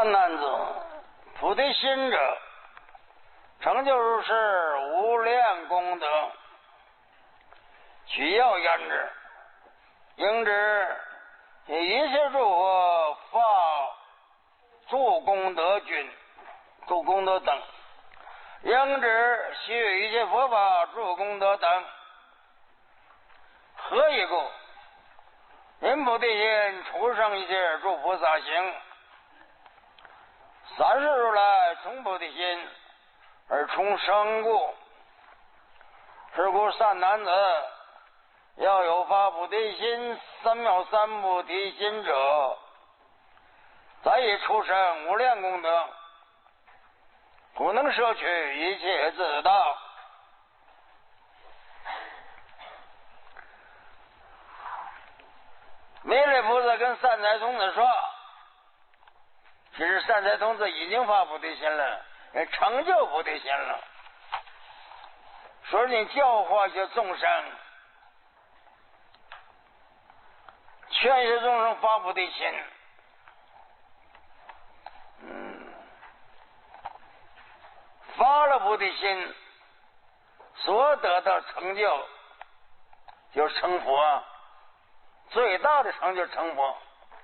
善男子，菩提心者，成就如是无量功德，取要言之，应知一切诸佛发助功德君，助功德等，应知须臾一切佛法助功德等。何以故？因菩提心出生一切诸菩萨行，三世如来从菩提心而重生故。是故善男子，要有发菩提心三藐三菩提心者，再以出生无量功德，不能摄取一切自道。弥勒菩萨跟善财童子说，其实善财童子已经发菩提心了，也成就菩提心了，说你教化些众生，劝些众生发菩提心。发了菩提心所得的成就就是成佛，最大的成就成佛。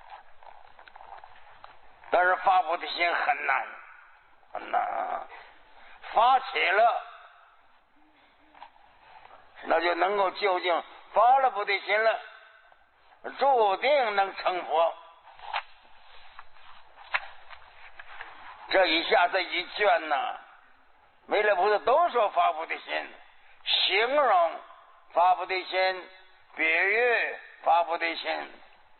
但是发菩提心很难，很难啊！发起了，那就能够究竟发了菩提心了，注定能成佛。这一下这一卷呢，弥勒菩萨都说发菩提心，形容发菩提心，比喻发菩提心。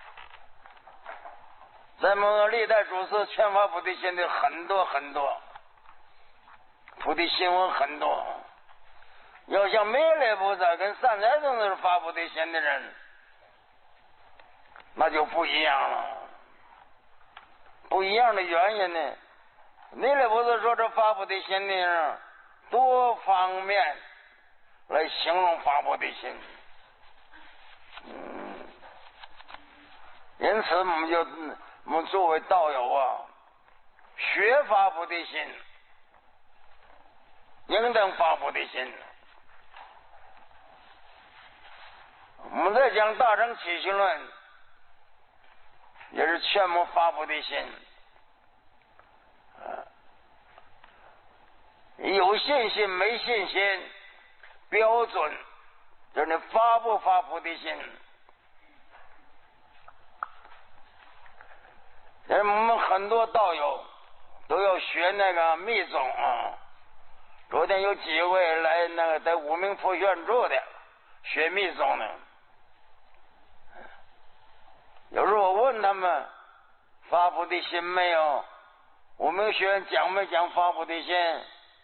咱们历代祖师劝发菩提心的很多很多，菩提心文很多。要像弥勒菩萨跟善财童子发菩提心的人，那就不一样了。不一样的原因呢，弥勒菩萨说这发菩提心的人多方面来形容发菩提心。因此我们作为道友啊，学发菩提心，应当发菩提心。我们在讲大乘起信论，也是劝我们发菩提心。有信心没信心，标准就是你发不发菩提心。我们很多道友都要学那个密宗啊。昨天有几位来那个在无名佛学住的学密宗的，有时候我问他们发菩提心没有，无名学院讲没讲发菩提心？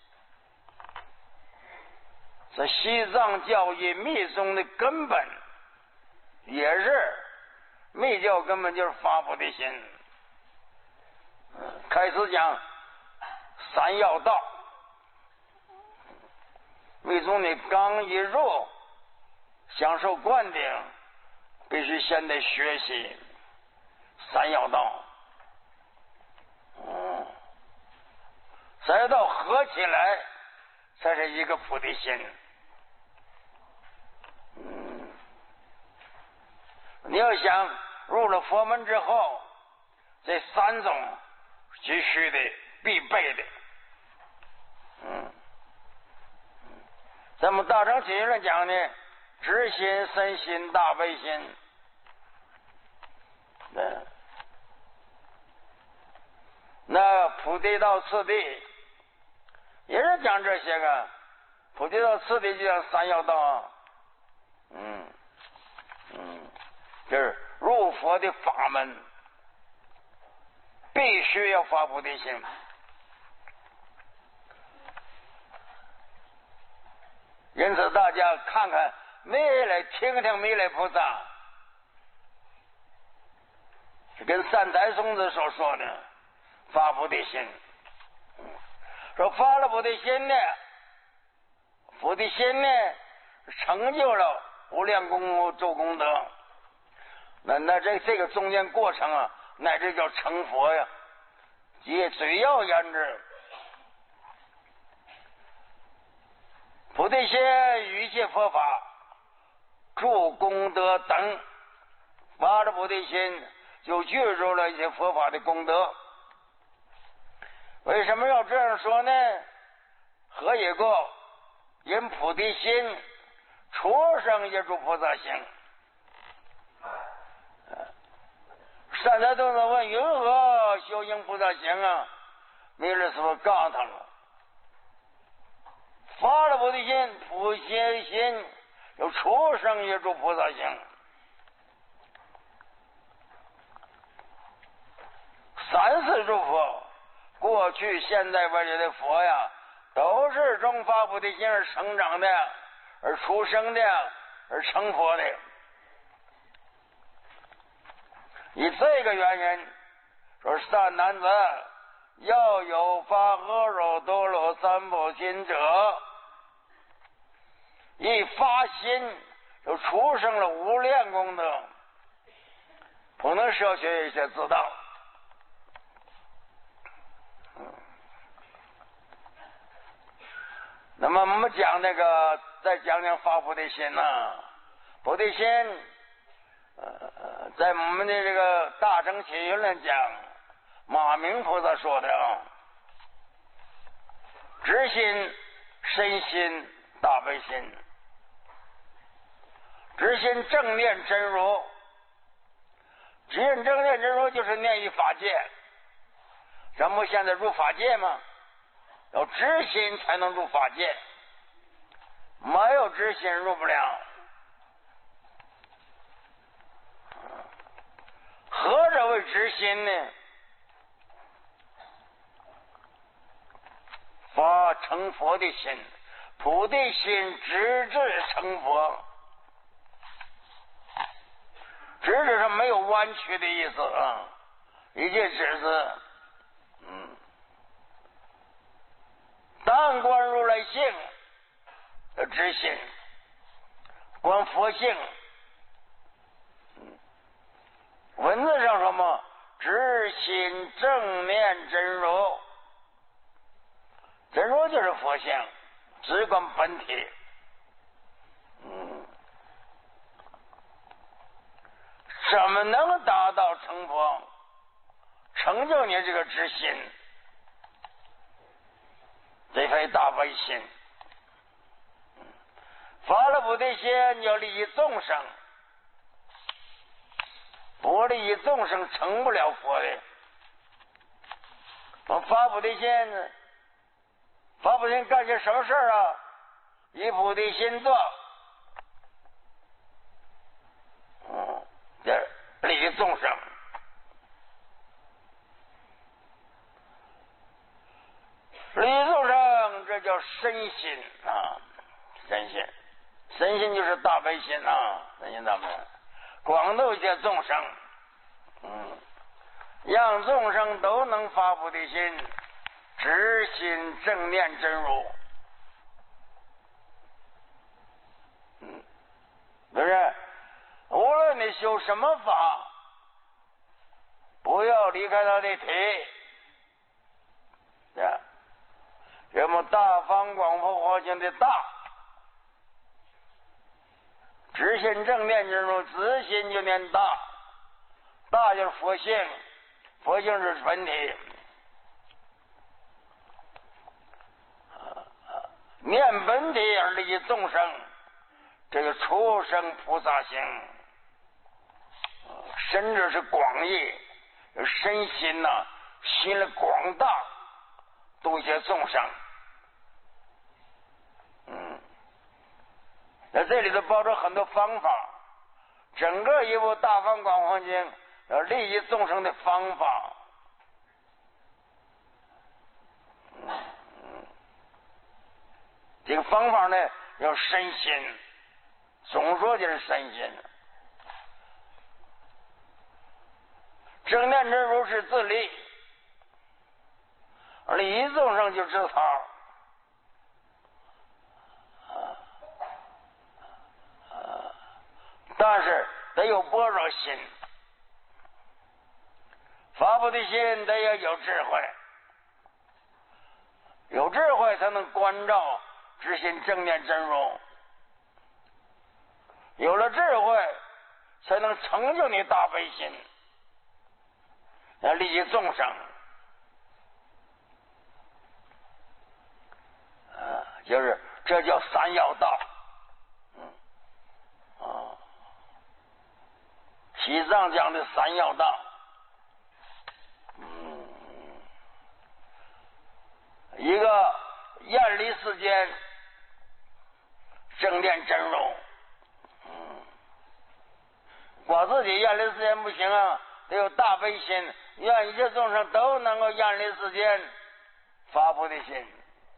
这西藏教义密宗的根本也是密教，根本就是发菩提心。开始讲三要道，密宗你刚一入享受灌顶，必须先得学习三要道。三要道合起来才是一个菩提心。你要想入了佛门之后，这三种必须的必备的。咱们大乘起信论讲的知心、身心、大悲心。那菩提道次第也是讲这些个，菩提道次第就讲三要道啊。就是入佛的法门必须要发菩提心。因此大家看看听听弥勒菩萨跟善财童子所说的发菩提心，说发了菩提心呢，菩提心呢成就了无量功德。那这个中间过程啊，乃至叫成佛呀， 即最要言之。菩提心与其佛法助功德等，发着菩提心就具足了一些佛法的功德。为什么要这样说呢？何以故？因菩提心出生也助菩萨行。善财童子问：云何修行菩萨行啊？弥勒师父告诉他了，发了菩提心，菩提心有出生也助菩萨行。三世诸佛，过去、现在、未来的佛呀，都是从发菩提心而成长的，而出生的，而成佛的。以这个原因，说善男子要有发阿耨多罗三藐心者，一发心就出生了无量功德，不能摄取一些自道。那么我们讲那个，再讲讲发菩提心呐。菩提心，在我们的这个大乘起云来讲，马明菩萨说的啊，知心、身心、大悲心。知心正念真如，只念正念真如就是念于法界。咱们现在入法界吗？有知心才能入法界，没有知心入不了。何者为知心呢？发成佛的心，菩提心直至成佛。直至是没有弯曲的意思啊，一切直字。但观如来性的知心，观佛性。文字上说嘛，知心正念真如，真如就是佛性，只观本体。怎么能达到成佛，成就你这个知心？这非大悲心。发了菩提心，要利益众生，不利益众生成不了佛的。发菩提心，发菩提心干些什么事啊？以菩提心做，利益众生。利益众生，这叫身心啊，身心，身心就是大悲心啊，身心大悲，广度一切众生，让众生都能发菩提心，直心正念真如，不是？无论你修什么法，不要离开他的体。这么大方广佛华经的大，直心正念真如，直心就念大，大就是佛性，佛性是本体。念本体而利益众生，这个出生菩萨行，甚至是广义，身心呐，心的广大，度一些众生。那这里头包着很多方法，整个一部大方广佛经要利益众生的方法。这个方法呢，要身心，总说就是身心。正念真如是自利，而利益众生就自他。但是得有般若心， 发菩提心得要有智慧，有智慧才能关照知心正念真如，有了智慧才能成就你大悲心，要利益众生。就是这叫三要道。西藏讲的三要道。一个厌离世间，正念真如。我自己厌离世间不行啊，得有大悲心，愿一切众生都能够厌离世间，发菩提心。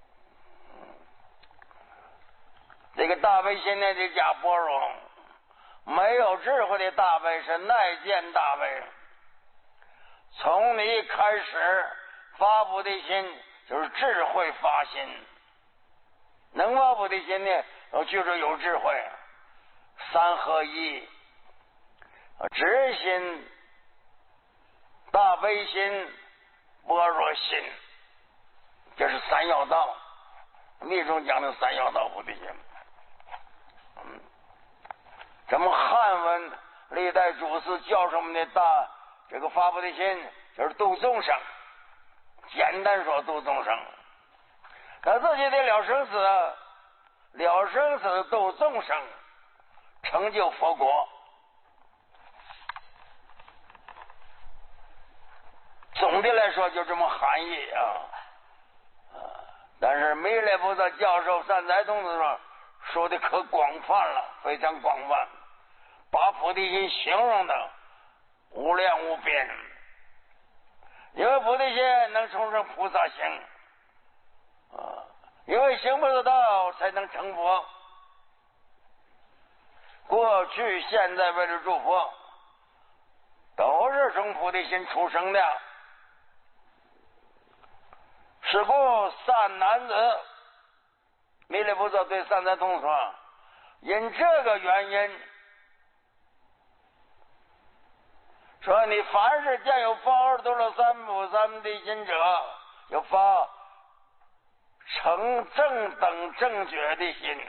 这个大悲心呢，得加般若。没有智慧的大悲是耐见大悲。从你开始发菩提心，就是智慧发心。能发菩提心呢，就是有智慧，三合一，知心、大悲心、般若心，这是三要道。密宗讲的三要道菩提心。咱们汉文历代祖师教授我们的这个发菩提心，就是度众生。简单说，度众生，他自己得了生死，了生死度众生，成就佛国。总的来说就这么含义啊。但是弥勒菩萨教授善财童子说的可广泛了，非常广泛，把菩提心形容的无量无边。因为菩提心能重生菩萨行，因为行菩萨道才能成佛。过去现在为了诸佛，都是从菩提心出生的。是故善男子，弥勒菩萨对善财童子说，因这个原因，说你凡是见有发阿耨多罗三藐三菩提心者，有发成正等正觉的心。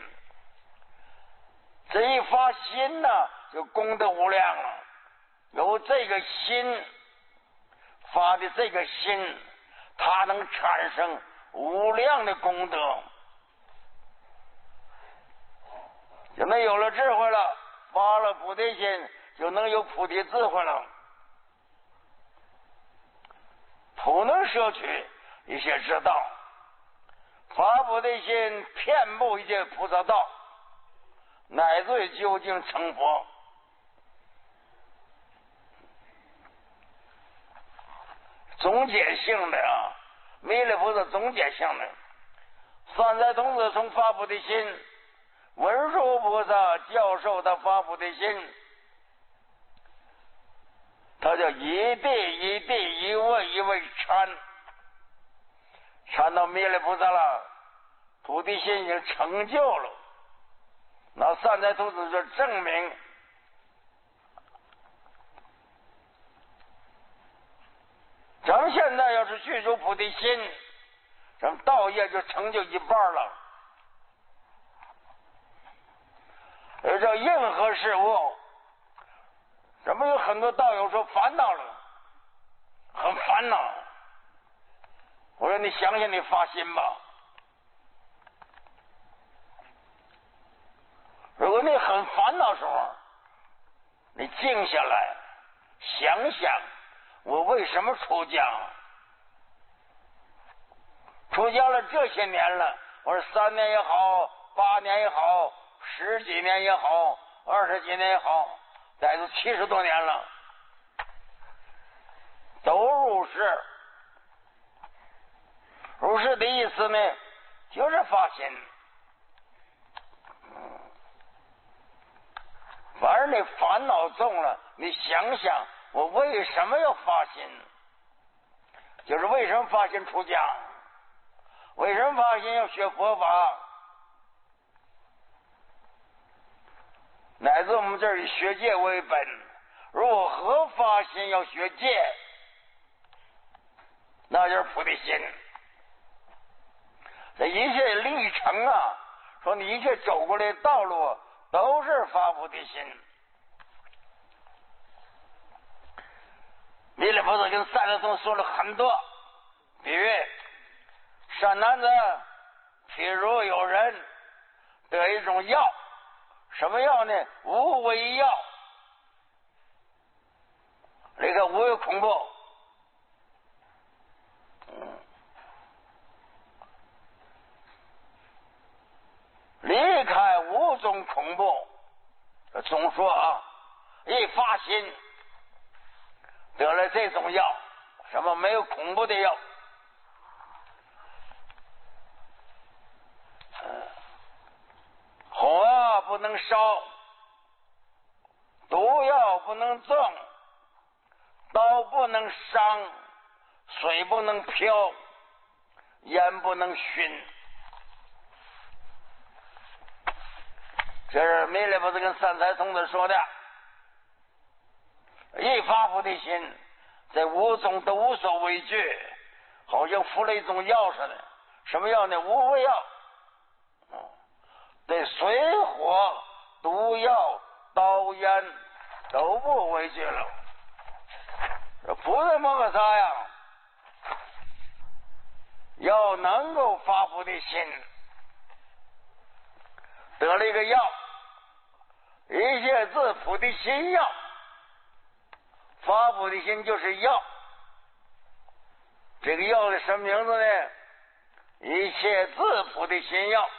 这一发心呢，就功德无量了。由这个心发的这个心，它能产生无量的功德。人们有了智慧了，发了菩提心，就能有菩提智慧了。普能摄取一切之道，发菩提心遍布一切菩萨道，乃至究竟成佛。总结性的啊，弥勒菩萨总结性的，善财童子从发菩提心，文殊菩萨教授他发菩提心，他叫一地一地，一位一位参到弥勒菩萨了，菩提心已经成就了。那善财童子就证明，咱们现在要是具足菩提心，咱们道业就成就一半了。而这任何事物，咱们有很多道友说烦恼了，很烦恼。我说你想想你发心吧。如果你很烦恼的时候，你静下来想想，我为什么出家？出家了这些年了，我说3年也好，8年也好，10几年也好，20几年也好，再是70多年了，都入世。入世的意思呢，就是发心。反而你烦恼重了，你想想我为什么要发心？就是为什么发心出家？为什么发心要学佛法？乃至我们这儿以学戒为本，如何发心要学戒？ 那就是菩提心。这一切历程啊，说你一切走过来的道路都是发菩提心。弥勒菩萨跟赛德宗说了很多比喻，善男子，譬如有人得一种药，什么药呢？无为药。这个无为恐怖，离开五种恐怖。总说啊，一发心得了这种药，什么没有恐怖的药？火不能烧，毒药不能中，刀不能伤，水不能漂，烟不能熏。这是弥勒菩萨跟三才童子说的。一发菩提心，这五种都无所畏惧，好像服了一种药似的。什么药呢？无为药。对水火毒药刀烟都不畏惧了。菩萨摩诃萨呀，要能够发菩提心，得了一个药，一切自菩提心药。发菩提心就是药。这个药的什么名字呢？一切自菩提心药。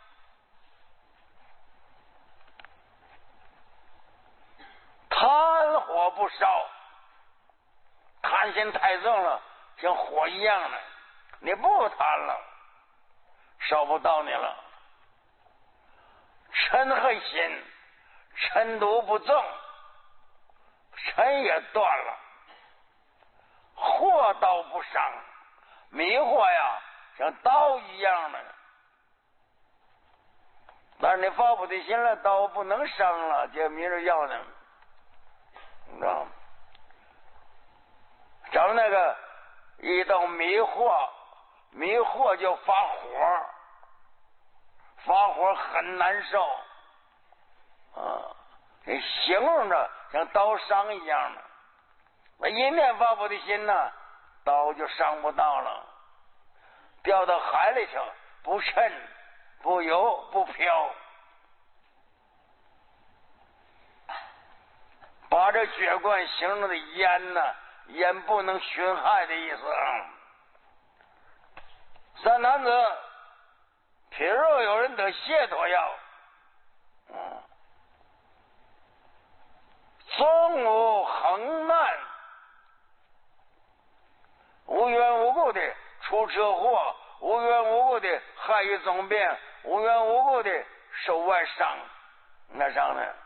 贪火不烧，贪心太重了，像火一样的，你不贪了，烧不到你了。嗔恨心，嗔毒不重，嗔也断了。惑刀不伤，迷惑呀像刀一样的，但是你发菩提心了，刀不能伤了，这迷着药呢，你知道吗？整那个一到迷惑就发火，发火很难受啊，你形容着像刀伤一样的。我一念发菩提心呢，刀就伤不到了，掉到海里去，不沉不游不漂。把这血罐形容的烟呢，烟不能熏害的意思啊。三男子，譬如有人得解脱药，终无横难，无缘无故的出车祸，无缘无故的害于总病，无缘无故的受外伤，那伤呢？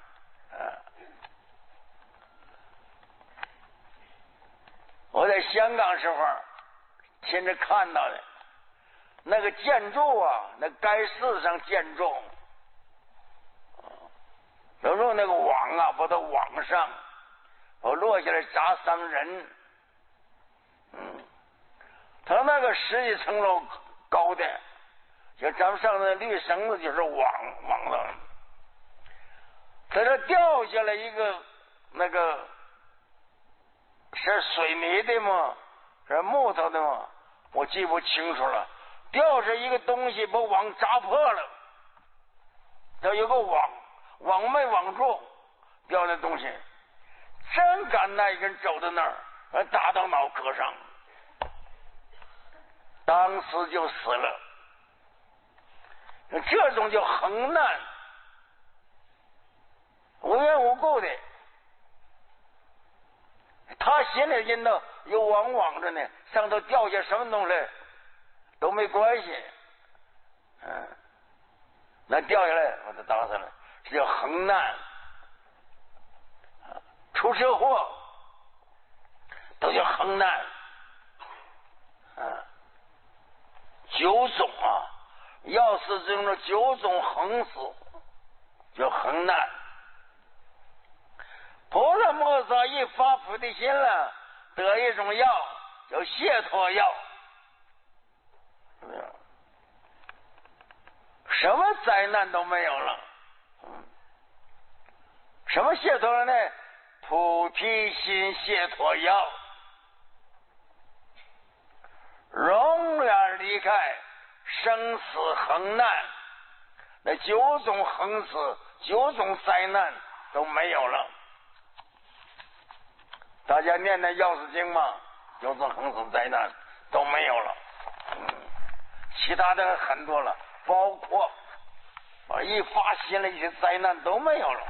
我在香港时候亲自看到的那个建筑啊，那街市上建筑都用那个网啊，把它网上，我落下来砸伤人。他那个10几层楼高的，就咱们上的绿绳子就是网了。在这掉下来一个那个是水泥的吗？是木头的吗？我记不清楚了。掉下一个东西，把网砸破了。这有个网没网住，掉那东西，真敢那一个人走到那儿，打到脑壳上，当时就死了。这种叫横难，无缘无故的。他心里人呢有网着呢，上头掉下什么东西都没关系。那掉下来我就打死了，这叫横难。出车祸都叫横难。9种啊，要是这种9种横死叫横难。菩萨摩诃萨一发菩提心了，得一种药， 叫解脱药。什么灾难都没有了。什么解脱了呢？菩提心解脱药，永远离开生死横难，那9种横死、9种灾难都没有了。大家念念药师经嘛，9种横死灾难都没有了。其他的很多了，包括一发心了一些灾难都没有了。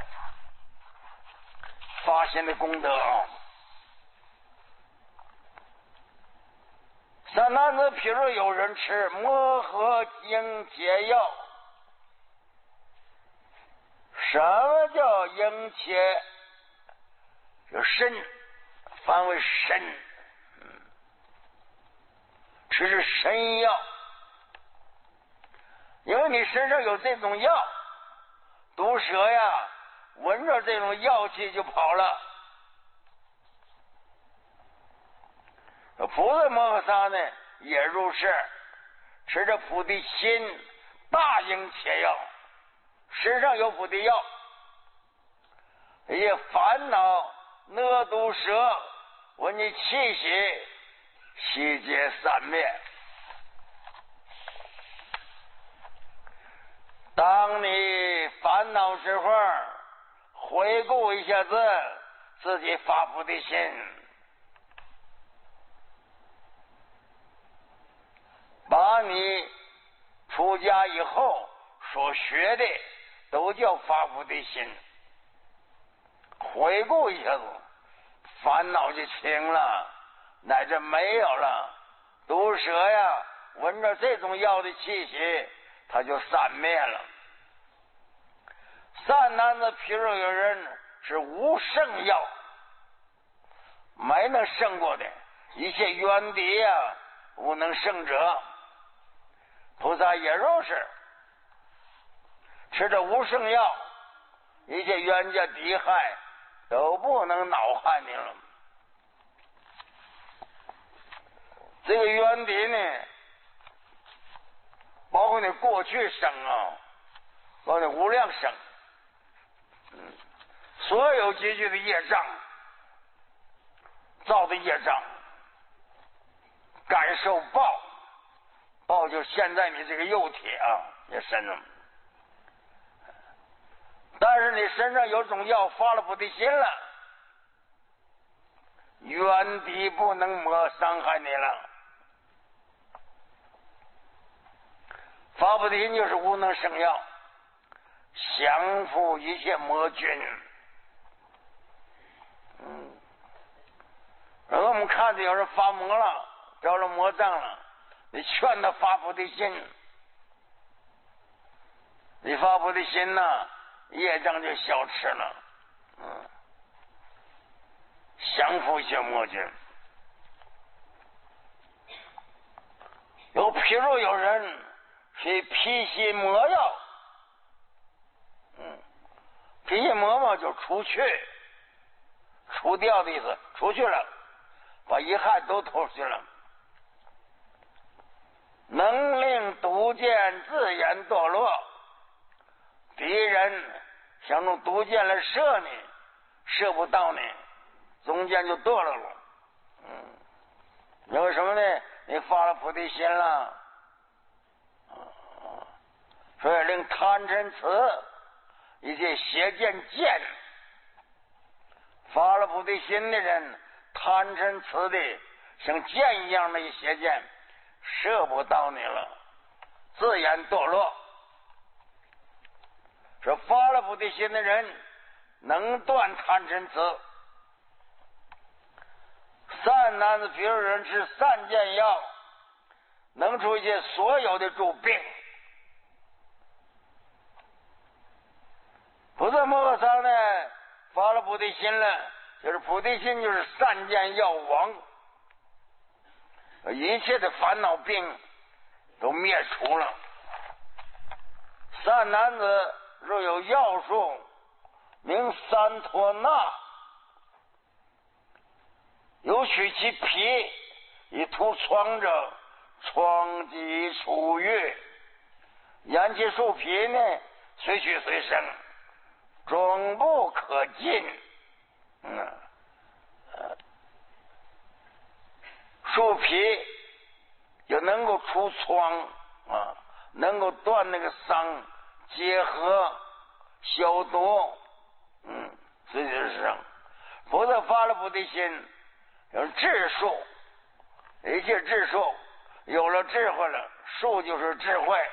发心的功德啊！三男子譬如有人吃摩诃应解药。什么叫应解？有参，翻为参，吃是参药。因为你身上有这种药，毒蛇呀闻着这种药气就跑了。菩萨摩诃萨呢也如是，吃着菩提心大应解药，身上有菩提药，一些烦恼恶毒蛇闻你气息，悉皆散灭。当你烦恼时候，回顾一下自己发菩提心，把你出家以后所学的都叫发菩提心，回顾一下子，烦恼就轻了，乃至没有了。毒蛇呀闻着这种药的气息，它就散灭了。三男子譬如有人是无胜药，没能胜过的，一切冤敌呀无能胜者。菩萨也如是，吃着无胜药，一切冤家敌害都不能恼害你了。这个冤敌呢，包括你过去生啊，包括你无量生，所有结局的业障，造的业障，感受报就现在你这个肉体啊，你身上。但是你身上有种药发了菩提心了，冤敌不能伤害你了。发菩提心就是无能胜药，降服一切魔君。然后我们看着有人发魔了，着了魔障了，你劝他发菩提心，你发菩提心呢，业障就消失了。降服一切魔君。譬如有人是披心魔药，披心魔嘛就除去，除掉的意思，出去了，把遗憾都脱去了。能令毒箭自然堕落，敌人想用毒箭来射你，射不到你，中间就堕落了。因为什么呢？你发了菩提心了，所以令贪嗔痴一切邪见见，发了菩提心的人，贪嗔痴的像箭一样的邪见射不到你了，自然堕落。说发了菩提心的人能断贪嗔痴。善男子譬如人吃善见药，能除一些所有的诸病。菩萨摩诃萨呢发了菩提心了，就是菩提心就是善见药王，一切的烦恼病都灭除了。善男子若有药树名三托那，有取其皮以图疮者，疮即出愈。言其树皮呢，随去随生，终不可尽。树皮就能够除疮能够断那个伤，结合消毒，随去随生。否则发了菩提心，有智树，一切智树有了智慧了，树就是智慧。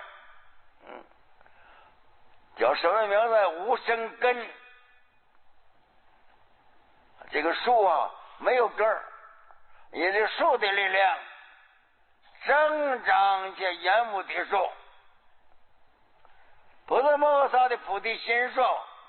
叫什么名字？无生根。这个树没有根儿，也是树的力量增长些延误的树。菩萨摩诃萨的菩提心树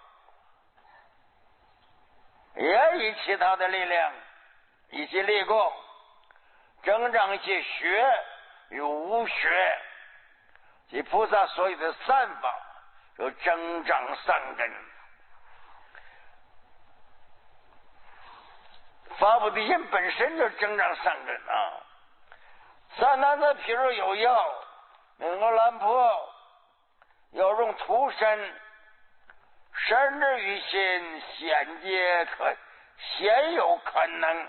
也以其他的力量以其力功增长一些学与无学，即菩萨所有的善法有增长善根。发菩提心本身就增长善根善男子譬如有药，那个兰婆要用涂身，身之于心，鲜有可能。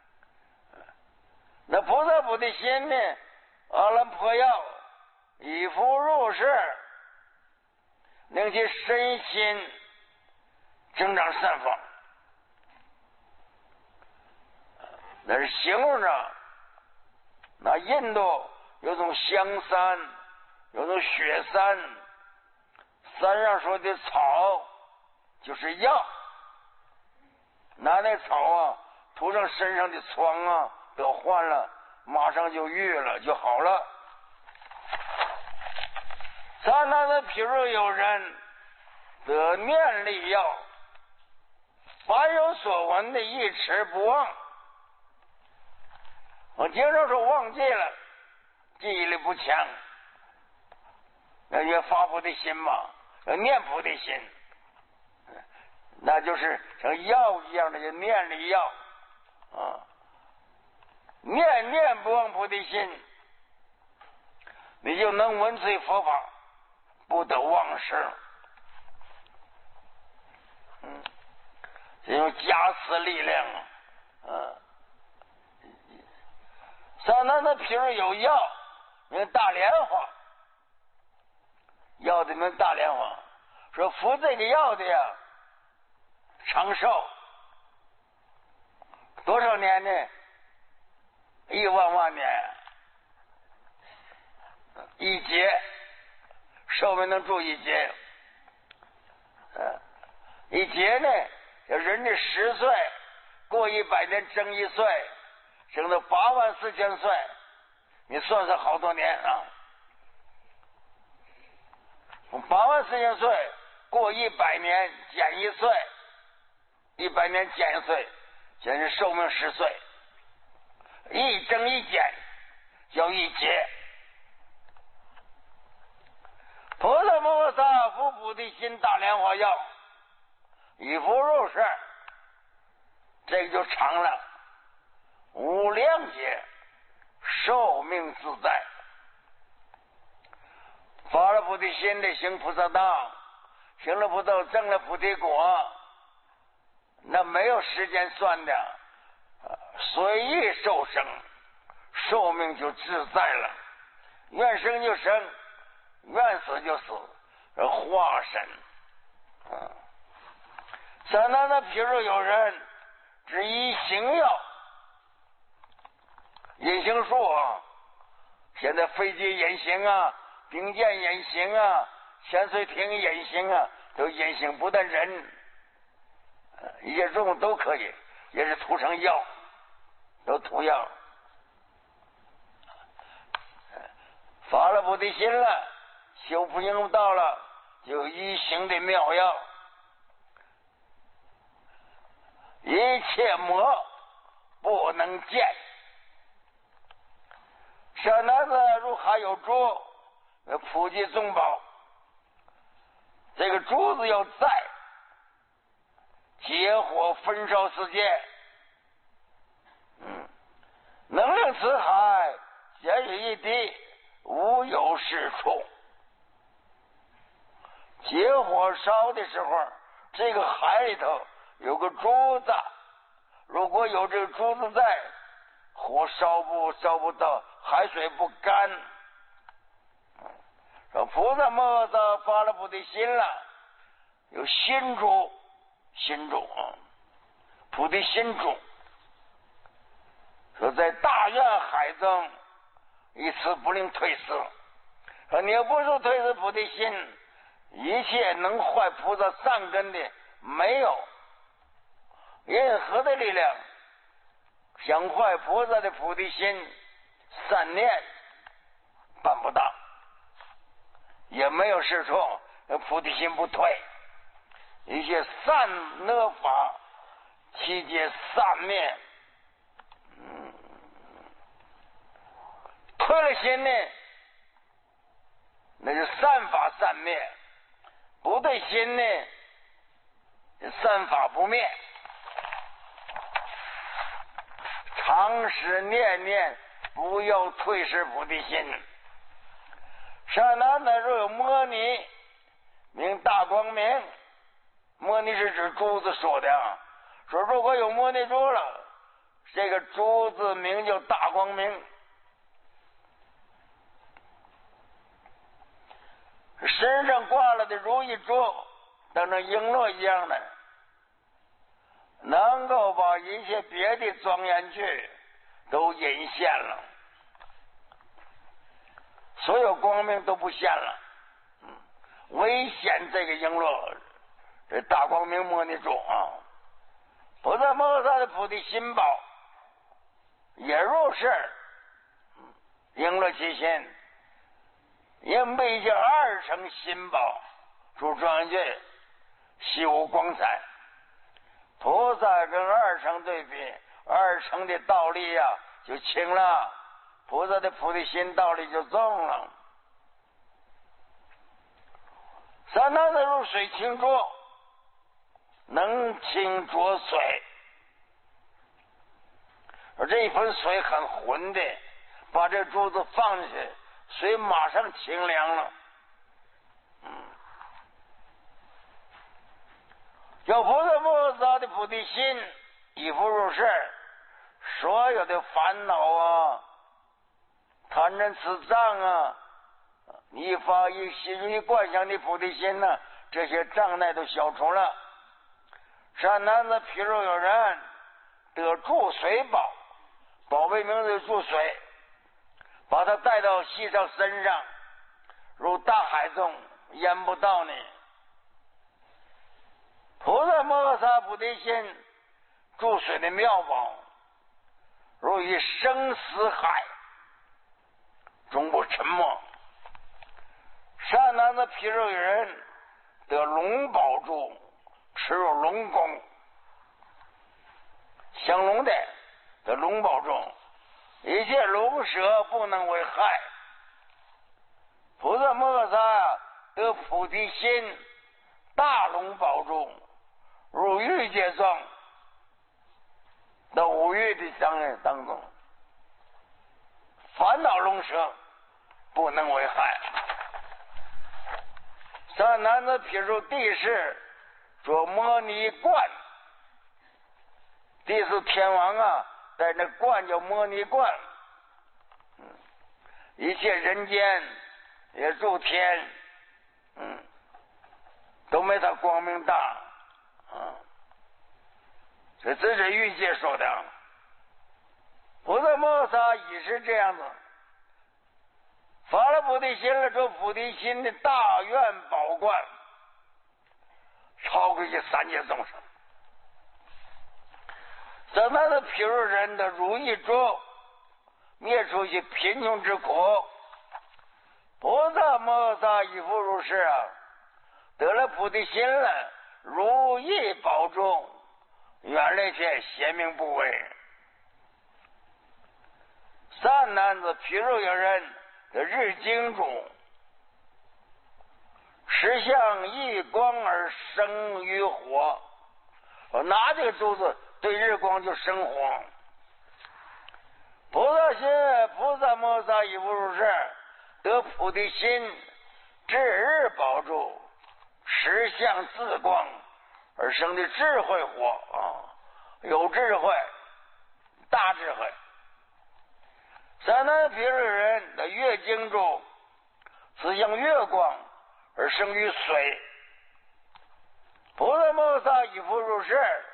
那菩萨菩提心呢，阿兰婆药以服入世，令其身心增长善法。那是形容着那印度有种香山，有种雪山，山上说的草就是药，拿那草涂上身上的疮都换了，马上就愈了，就好了。咱那的譬如有人得念力药，凡有所闻的一持不忘。我经常说忘记了，记忆力不强，那也发菩提心嘛，要念菩提心，那就是像药一样的就念力药念不忘菩提心，你就能闻随佛法，不得忘失。这种加持力量像那譬如有药，那大莲花，药的那大莲花，说服这个药的长寿多少年呢？1万万年，一劫寿命能住一劫。一劫呢，人的10岁过100年增1岁，升到84000岁，你算算好多年84000岁过100年减1岁，100年减1岁，现在寿命10岁，一增一减叫一劫。菩萨摩诃萨服菩提心大莲花药，以服入世，这个就长了无量劫，寿命自在。发了菩提心的行菩萨道，行了菩萨证了菩提果，那没有时间算的，随意受生，寿命就自在了，愿生就生，愿死就死，化身。相当的譬如有人只以行药，隐形术现在飞机隐形兵舰隐形潜水艇隐形都隐形，不但人一些动物都可以，也是涂成药，都涂药。发了菩提心了，修菩提道了，就一行的妙药，一切魔不能见。小男子如还有珠，普济众宝，这个珠子要在，劫火焚烧世界。 能令此海皆于一地，无有是处。结火烧的时候，这个海里头有个珠子，如果有这个珠子在，火烧不到，海水不干。说菩萨摩诃萨发了菩提心了，有心珠菩提心珠。说在大愿海中，一次不令退失。说你要不是退失菩提心，一切能坏菩萨善根的没有任何的力量想坏菩萨的菩提心善念，办不到，也没有是处菩提心不退。一切善恶法其皆善灭，退了心呢，那是善法善灭；不对心呢，善法不灭。常时念念，不要退失菩提心。善男子若有摩尼，名大光明。摩尼是指珠子说的啊，说如果有摩尼珠了，这个珠子名叫大光明。身上挂了的如意珠，当成璎珞一样的，能够把一切别的庄严去都隐现了，所有光明都不现了，唯显这个璎珞，这大光明摩尼珠啊。菩萨摩诃萨的菩提心宝也如是，璎珞其心，因为这二乘心宝诸庄严觉悉无光彩。菩萨跟二乘对比，二乘的道力啊就轻了，菩萨的菩提心道力就重了。三男子如水清浊，能清浊水，而这一盆水很浑的，把这珠子放进去，水马上清凉了。有菩萨摩诃萨的菩提心，亦复如是。所有的烦恼啊、贪嗔痴障啊，一发一心一观想的菩提心呢，这些障碍都消除了。善男子，譬如有人得注水宝，宝贝名字注水，把它带到系上身上，如大海中淹不到你。菩萨摩诃萨菩提心注水的妙宝，如于生死海终不沉没。善男子，譬如有人得龙宝珠，持入龙宫，降龙的得龙宝珠，一切龙蛇不能为害。菩萨摩诃萨得菩提心大龙宝珠，入欲界中，到五欲的当中，烦恼龙蛇不能为害。善男子，譬如地势做摩尼冠，地是天王啊，在那冠叫摩尼冠。一切人间也住天，都没他光明大。这是欲界说的。菩萨摩诃萨也是这样子，发了菩提心了，这菩提心的大愿宝冠超过这三界众生。怎么的譬如人的如意珠，灭除其贫穷之苦。菩萨摩诃萨亦复如是啊，得了菩提心了，如意宝珠，远离些邪命部位。善男子，譬如有人的日精珠，实相一光而生于火，我拿这个珠子对日光就生火。 菩萨心，菩萨摩萨亦复如是，得菩提心，智日宝珠，实相自光，而生的智慧火有智慧，大智慧。三难毗卢人的月经中，此像月光，而生于水。菩萨摩萨亦复如是，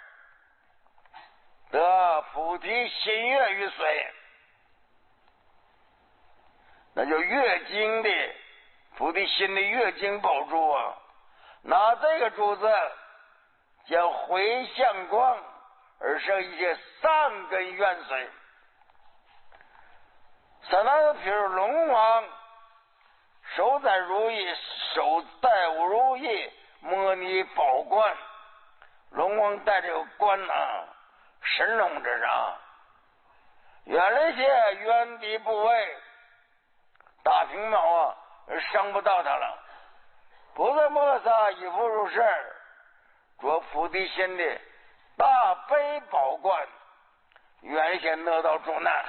得菩提心月于水。那就月经的菩提心的月经宝珠拿这个珠子将回向光，而生一些善根愿水。三难毗卢龙王手载如意，手戴无如意，摩尼宝冠。龙王戴这个冠神龙之上，远了些，原地不位，大屏毛伤不到他了。菩萨摩萨亦复如是，着菩提心的大悲宝冠，原先得到诸难。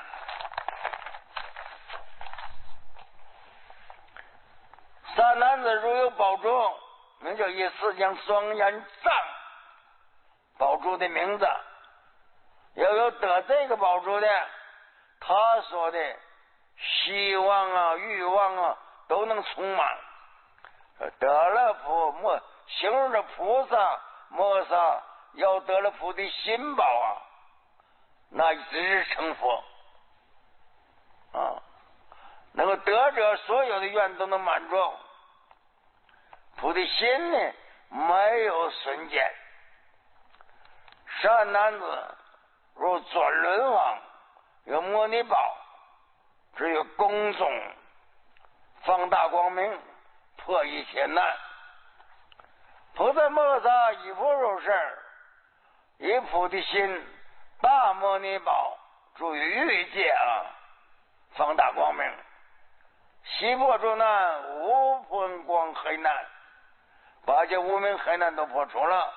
三男子如有宝珠，名叫以四将双眼藏。宝珠的名字，要有得这个宝珠的，他说的希望欲望都能充满。得了形容着菩萨摩萨要得了菩提心宝那只是成佛能够得者所有的愿都能满足。菩提心呢，没有损减。善男子如转轮王，有摩尼宝，只有恭敬，放大光明，破一切难。菩萨摩萨亦复如是，以菩提心大摩尼宝住于欲界放大光明，悉破诸难，无分光黑难，把这无明黑难都破除了。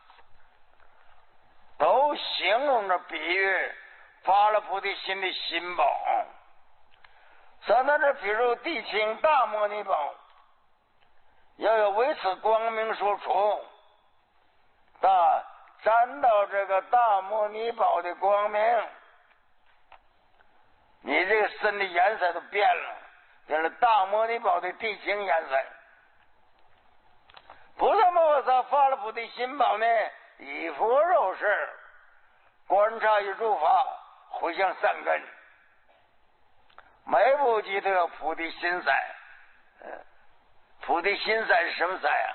都形容着比喻发了菩提心的心宝。三难这比如地清大摩尼宝，要有为此光明所处，沾到这个大摩尼宝的光明，你这个身的颜色都变了，变了大摩尼宝的地清颜色。菩萨摩萨发了菩提心宝呢，以复如是，观察与诸法，回向善根，每部集都有菩提心赛。菩提心赛是什么赛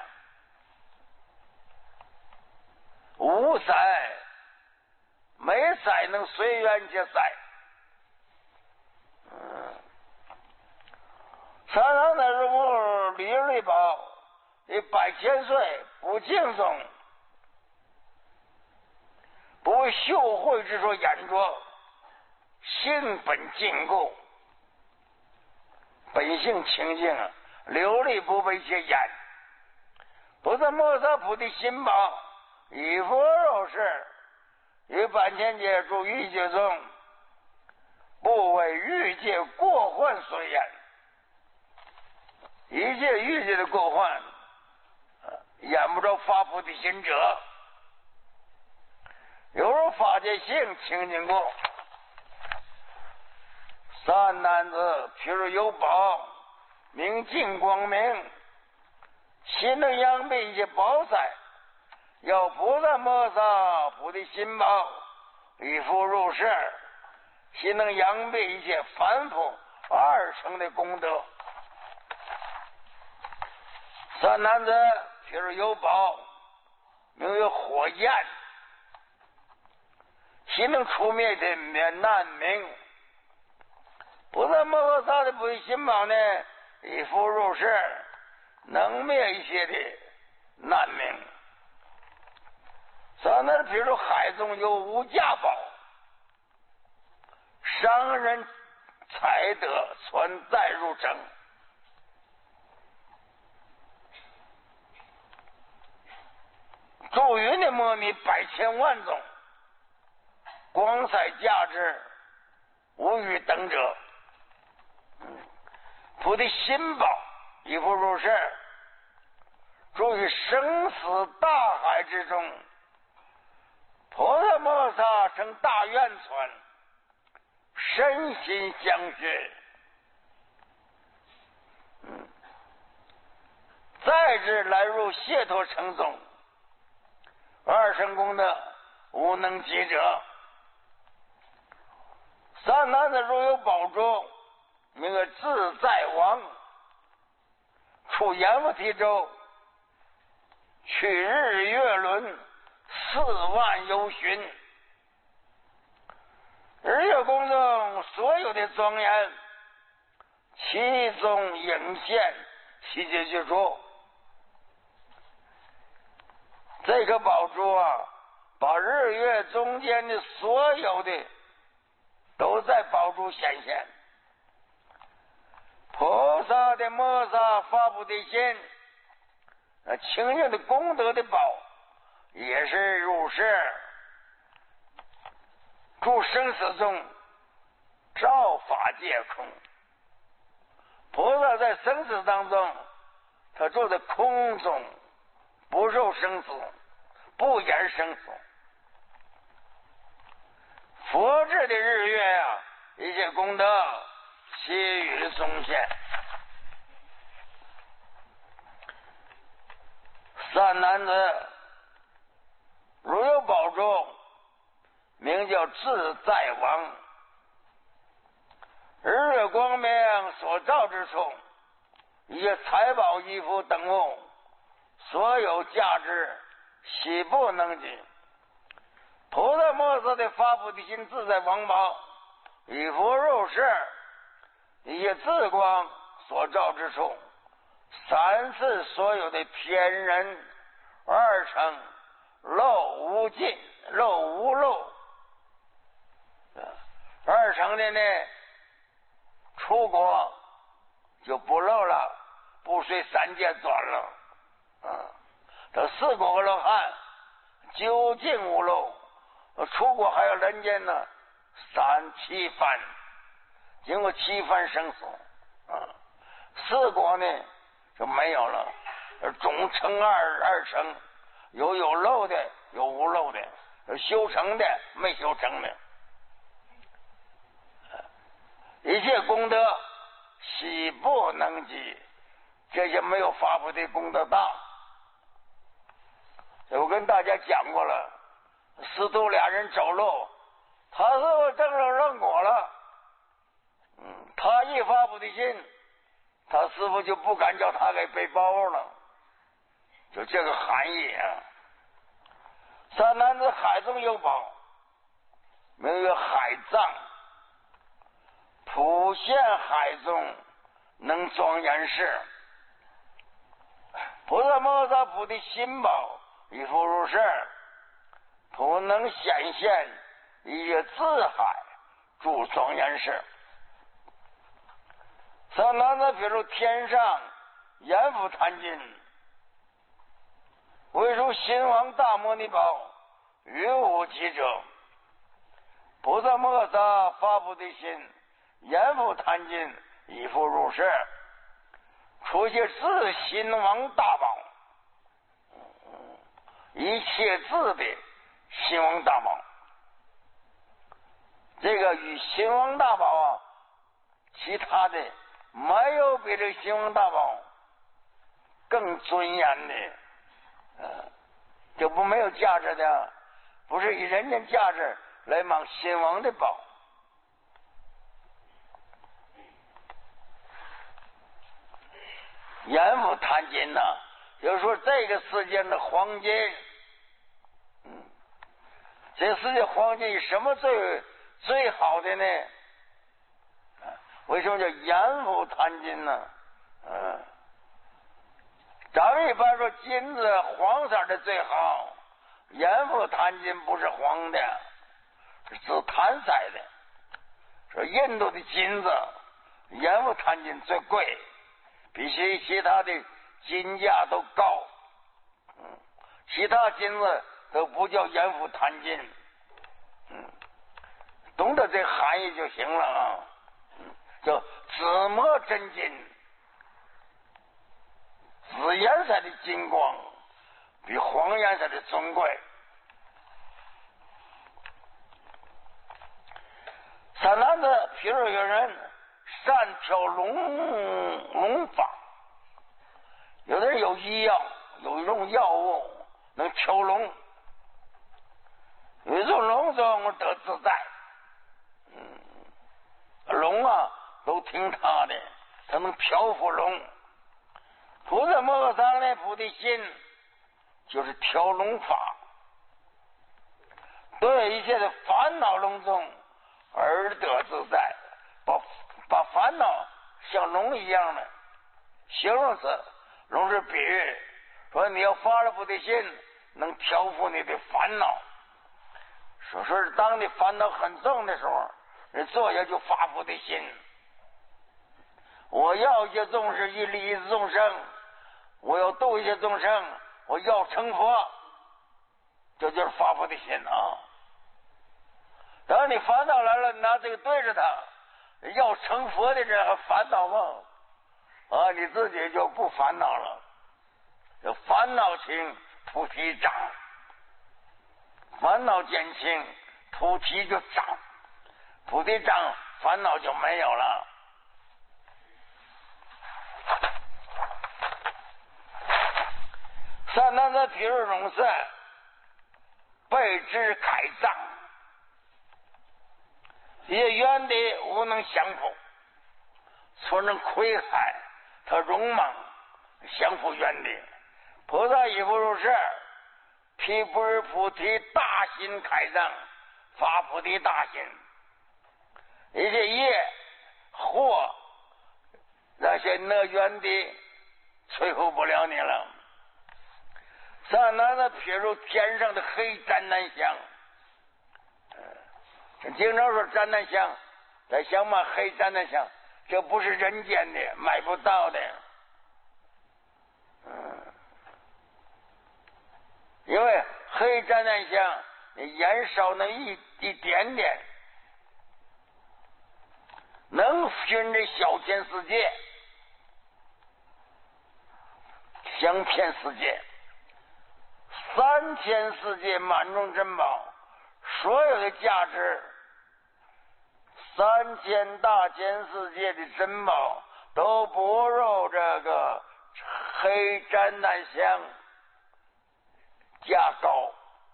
无赛，没赛能随缘皆赛。常常的如李瑞宝，你100,000岁不敬重，不为秀慧之所眼着，性本净故，本性清净流利不被些眼。菩萨摩萨菩提心宝，以复如是，于百千界住欲界中，不为欲界过患所言。一切欲界的过患眼不着发菩提心者，有如法界性清净过。三男子譬如有宝，明净光明，心能扬蔽一切宝财，要菩萨摩萨菩提心宝，以复如是，心能扬蔽一切凡夫二乘的功德。三男子譬如有宝，名为火焰，心能除灭的免难民。菩萨摩萨的菩提心宝呢，以复如是，能灭一切的难民。三男子譬如海中有无价宝，商人才得船载入城，诸云的摩尼100,000万种，光彩价值无与等者。菩提心宝亦复如是，住于生死大海之中。菩萨摩萨成大愿船，身心相续。再至来入解脱城中，二乘功德无能及者。三男子如有宝珠，名为自在王，出阎浮提州，去日月轮4万由旬。日月宫中所有的庄严，其中影现悉皆具足。这个宝珠啊，把日月中间的所有的都在宝珠显现。菩萨的摩萨发菩提心，清净的功德的宝也是如是。住生死中，照法界空。菩萨在生死当中，他住在空中，不受生死，不言生死。佛制的日月啊，一切功德悉予颂献。三男子如有宝珠，名叫自在王。日月光明所照之处，一切财宝衣服等物，所有价值悉不能及。菩萨摩萨的发菩提心自在王宝，以复如是。一切自光所照之处，三世所有的天人二乘，漏无尽，漏无漏。二乘的呢，出国就不漏了，不随三界转了。这四果阿罗汉究竟无漏，出国还有人间呢7番，经过7番生死。四果呢就没有了，总成二乘，有漏的，有无漏的，有修成的，没修成的。一切功德悉不能及，这些没有发菩提功德大。我跟大家讲过了，师徒俩人走路，他师傅正上认果了，他一发菩提心，他师傅就不敢叫他给背包了，就这个含义啊。三男子海中有宝，名曰海藏，普现海中，能庄严事。菩萨摩萨菩提心宝，亦复如是。普能显现一切自海，住庄严事。三男子比如天上阎浮檀金，为属心王大摩尼宝，于无极者。菩萨摩萨发菩提心，阎浮檀金亦复如是。出现自心王大宝，一切自的心王大宝。这个与心王大宝啊，其他的没有比这个心王大宝更尊严的，就不没有价值的，不是以人间价值来买心王的宝。阎浮檀金呐，就是说这个世间的黄金，这世界黄金什么最好的呢？为什么叫阎浮檀金呢？咱们一般说金子黄色的最好，阎浮檀金不是黄的，是紫檀色的。说印度的金子，阎浮檀金最贵，比起其他的金价都高。其他金子都不叫阎浮檀金。 懂得这含义就行了啊。叫紫磨真金，紫颜色的金光比黄颜色的尊贵。三男子，譬如有人善挑龙法，有的人有医药，有一种药物能挑龙，有一种龙中得自在。龙啊都听他的，他能漂浮龙。菩萨摩诃萨的菩提心就是挑龙法，对一切的烦恼笼中而得自在，把烦恼像龙一样的形容词，龙是比喻，说你要发了菩提心，能调伏你的烦恼。说是当你烦恼很重的时候，你坐下就发菩提心，我要一些众生以利益众生，我要度一些众生，我要成佛，这就是发菩提心啊。当你烦恼来了，你拿这个对着他，要成佛的人还烦恼吗？啊，你自己就不烦恼了。这烦恼轻，菩提长；烦恼减轻，菩提就长；菩提长，烦恼就没有了。三男子譬如容色，备之铠杖，也远的无能相负，所能窥害他容貌相负远的。菩萨亦复如是，毗不是菩提大心铠杖，发菩提大心，一切业或那些那远的摧毁不了你了。三男子譬如天上的黑湛蓝香，经常说湛蓝香，在想嘛黑湛蓝香，这不是人间的，买不到的。因为黑湛蓝香，你燃烧那一点点，能熏这小天世界，香天世界。三千世界满中珍宝，所有的价值，3000大千世界的珍宝都不如这个黑湛蓝香价高。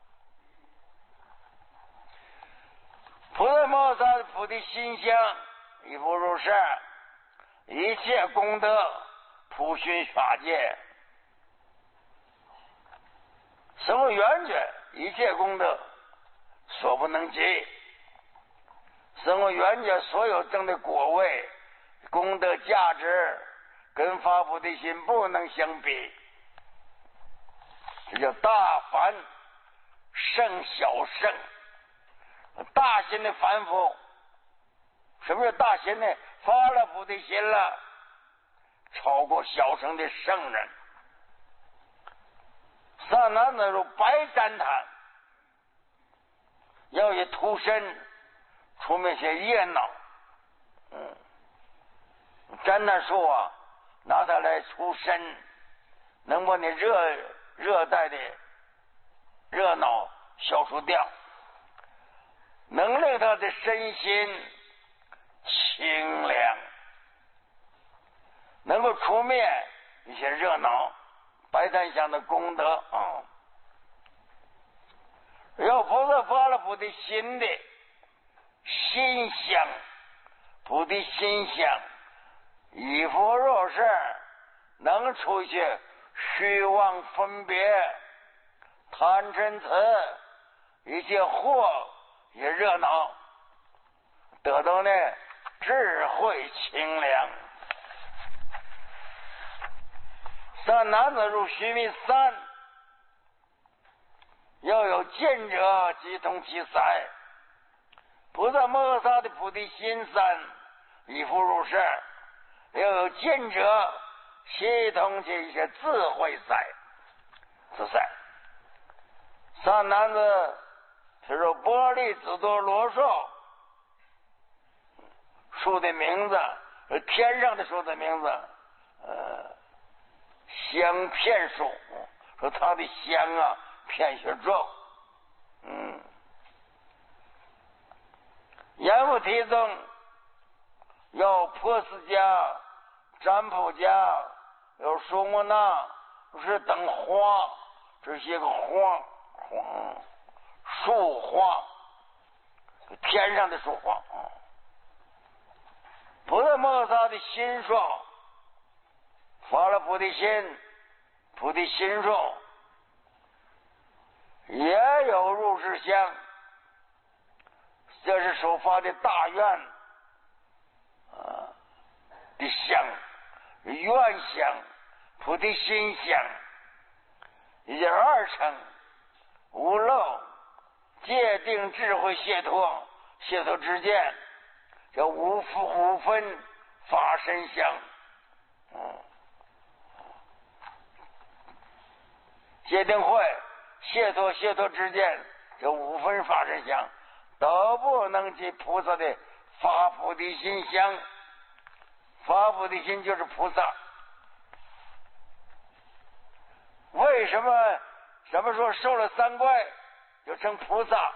菩萨摩诃萨的菩提心香亦复如是，一切功德普熏法界，什么圆觉，一切功德所不能及。什么圆觉，所有证的果位功德价值跟发菩提心不能相比。这叫大凡胜小胜。大心的凡夫，什么叫大心呢？发了菩提心了，超过小乘的圣人。三男子如白毡檀，要以涂身，出面些热闹。毡檀树啊，拿它来除身，能把你热带的热闹消除掉，能令他的身心清凉，能够除灭一些热闹。白檀香的功德啊，要菩萨发了菩提心的心香，菩提心香亦复如是，能除去虚妄分别、贪嗔痴一切惑一些热闹，得到呢智慧清凉。三男子如须弥山，要有见者即通其塞。菩萨摩诃萨的菩提心山亦复如是，要有见者系通其一些智慧塞之塞。三男子譬如玻璃紫多罗树， 树的名字，天上的树的名字，香片树，说它的香啊，片血咒，阎浮提僧有婆斯迦、占卜迦，有苏摩那，是等花，这些个花，树花，天上的树花。菩萨摩诃萨的心说，发了菩提心，菩提心说，也有入世相，这是所发的大愿的相，愿相、菩提心相，也就是二乘无漏界定智慧解脱之见，叫无分法身相，界定慧解脱之见，这无分法身相都不能及菩萨的发菩提心相。发菩提心就是菩萨。为什么说受了三怪就成菩萨？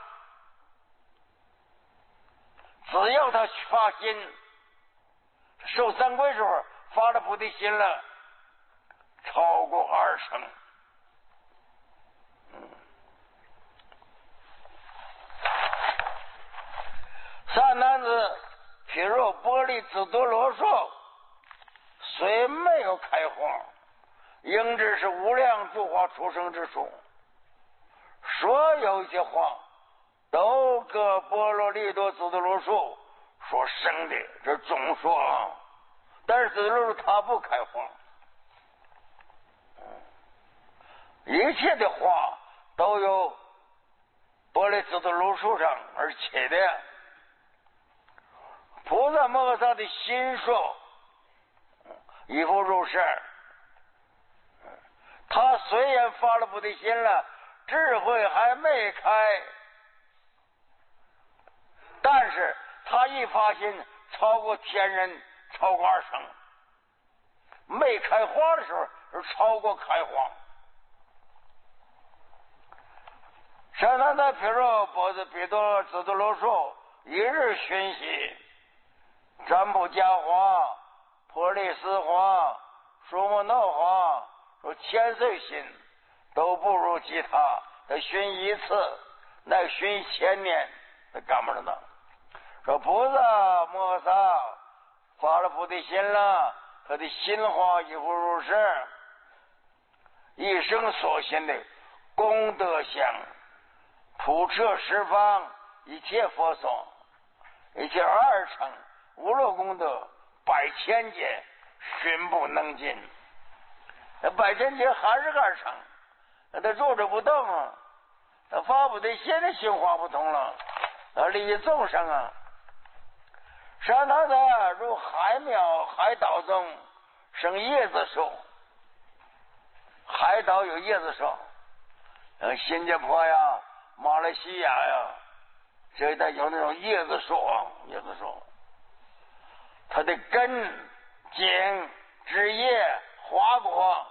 只要他发心，受三怪时候发了菩提心了，超过二乘。善男子，譬如玻璃紫多罗树，虽没有开花，应知是无量诸花出生之树。所有一些花都搁波罗利多紫多罗树所生的，这总说啊。但是紫多罗树它不开花，一切的花都由玻璃紫多罗树上而起的。菩萨摩诃萨的心说，亦复如是。他虽然发了菩提心了，智慧还没开，但是他一发心超过天人，超过二乘。没开花的时候是超过开花。善男子，譬如彼多紫多罗树，一日熏习，占卜迦花、婆利斯花、苏摩那花，说千岁心都不如其他，他熏一次，那熏1000年，他干不着呢。说菩萨摩诃萨发了菩提心了，他的心花亦复如是，一生所行的功德相，普彻十方一切佛所，一切二乘无漏功德100千劫，寻不能尽。那100千劫还是二乘，那他坐着不动啊，他发菩提心的心花不同了，利益众生啊。善男子，如海苗海岛中生叶子树，海岛有叶子树，新加坡呀、马来西亚呀，这一带有那种叶子树啊，叶子树，它的根、茎、枝叶、花果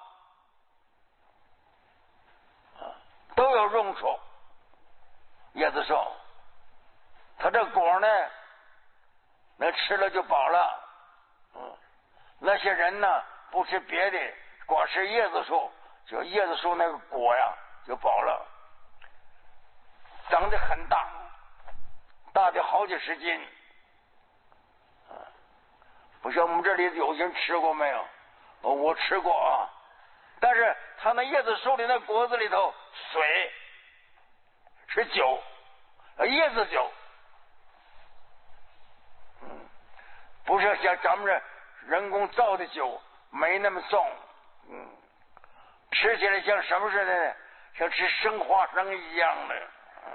都有用处。叶子树，它这果呢，那吃了就饱了。那些人呢，不吃别的，光吃叶子树，就叶子树那个果呀，就饱了。长得很大，大的好几十斤。不知道我们这里有人吃过没有？我吃过啊。但是它那叶子树里那果子里头，水是酒，叶子酒。不是像咱们这人工造的酒，没那么重。吃起来像什么似的呢？像吃生花生一样的。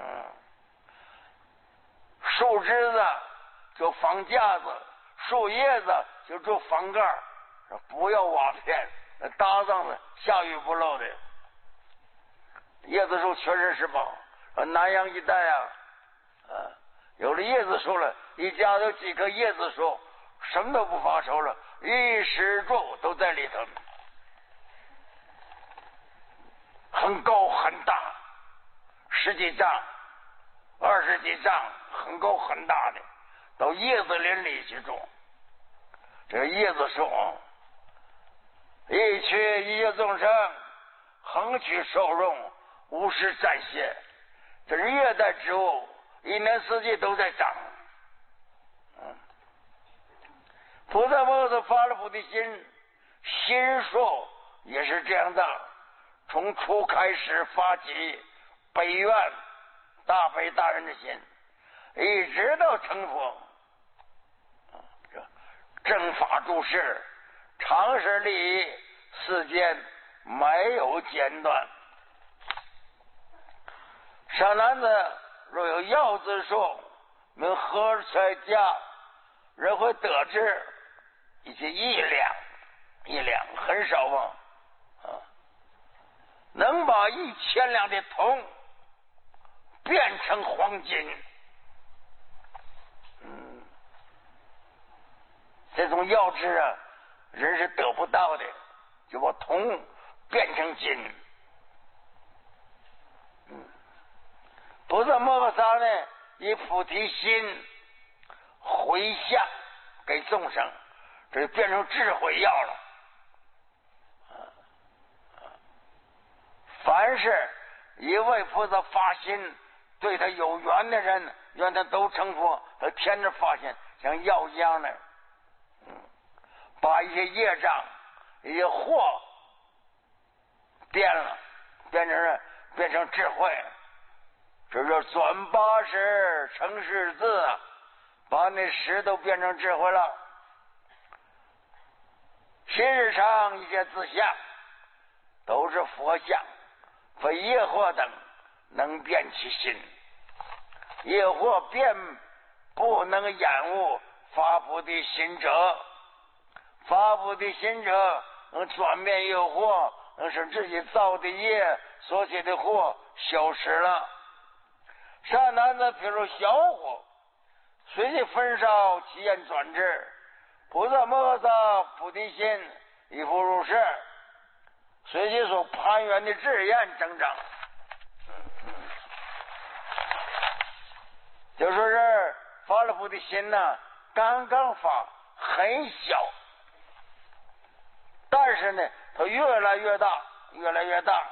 树枝子就放架子，树叶子就做房盖，不要瓦片，搭上了下雨不漏的。叶子树确实是宝。南阳一带啊，有了叶子树了，一家有几棵叶子树， 什么都不发愁了，衣食住都在里头，很高很大，10几丈、20几丈，很高很大的，到叶子林里去住。这个叶子树，一区一叶众生，横取受用，无时暂歇。这是热带植物，一年四季都在长。菩萨摩诃萨发了菩提心，心术也是这样的，从初开始发起悲愿大悲大人的心，一直到成佛。正法注释，常识利益，世间没有间断。善男子，若有药之术，名合在家，人会得知一些1两很少啊，能把1000两的铜变成黄金。这种药质啊，人是得不到的，就把铜变成金。菩萨摩诃萨呢，以菩提心回向给众生，这就变成智慧药了。凡是一位菩萨发心对他有缘的人，愿他都成佛，他天天发现像药一样的，把一些业障、一些祸变了，变成智慧。这叫转80成10字，把那10都变成智慧了。心日常一些自相，都是佛相，非业惑等能变其心。业惑便不能掩悟发菩提心者，发菩提心者能转变业惑，能使自己造的业所起的祸消失了。善男子，譬如小火，随即焚烧，其焰转至。菩萨摩诃萨菩提心亦复如是，随其所攀缘的智焰增长。就说是发了菩提心呢，刚刚发，很小，但是呢，它越来越大，越来越大，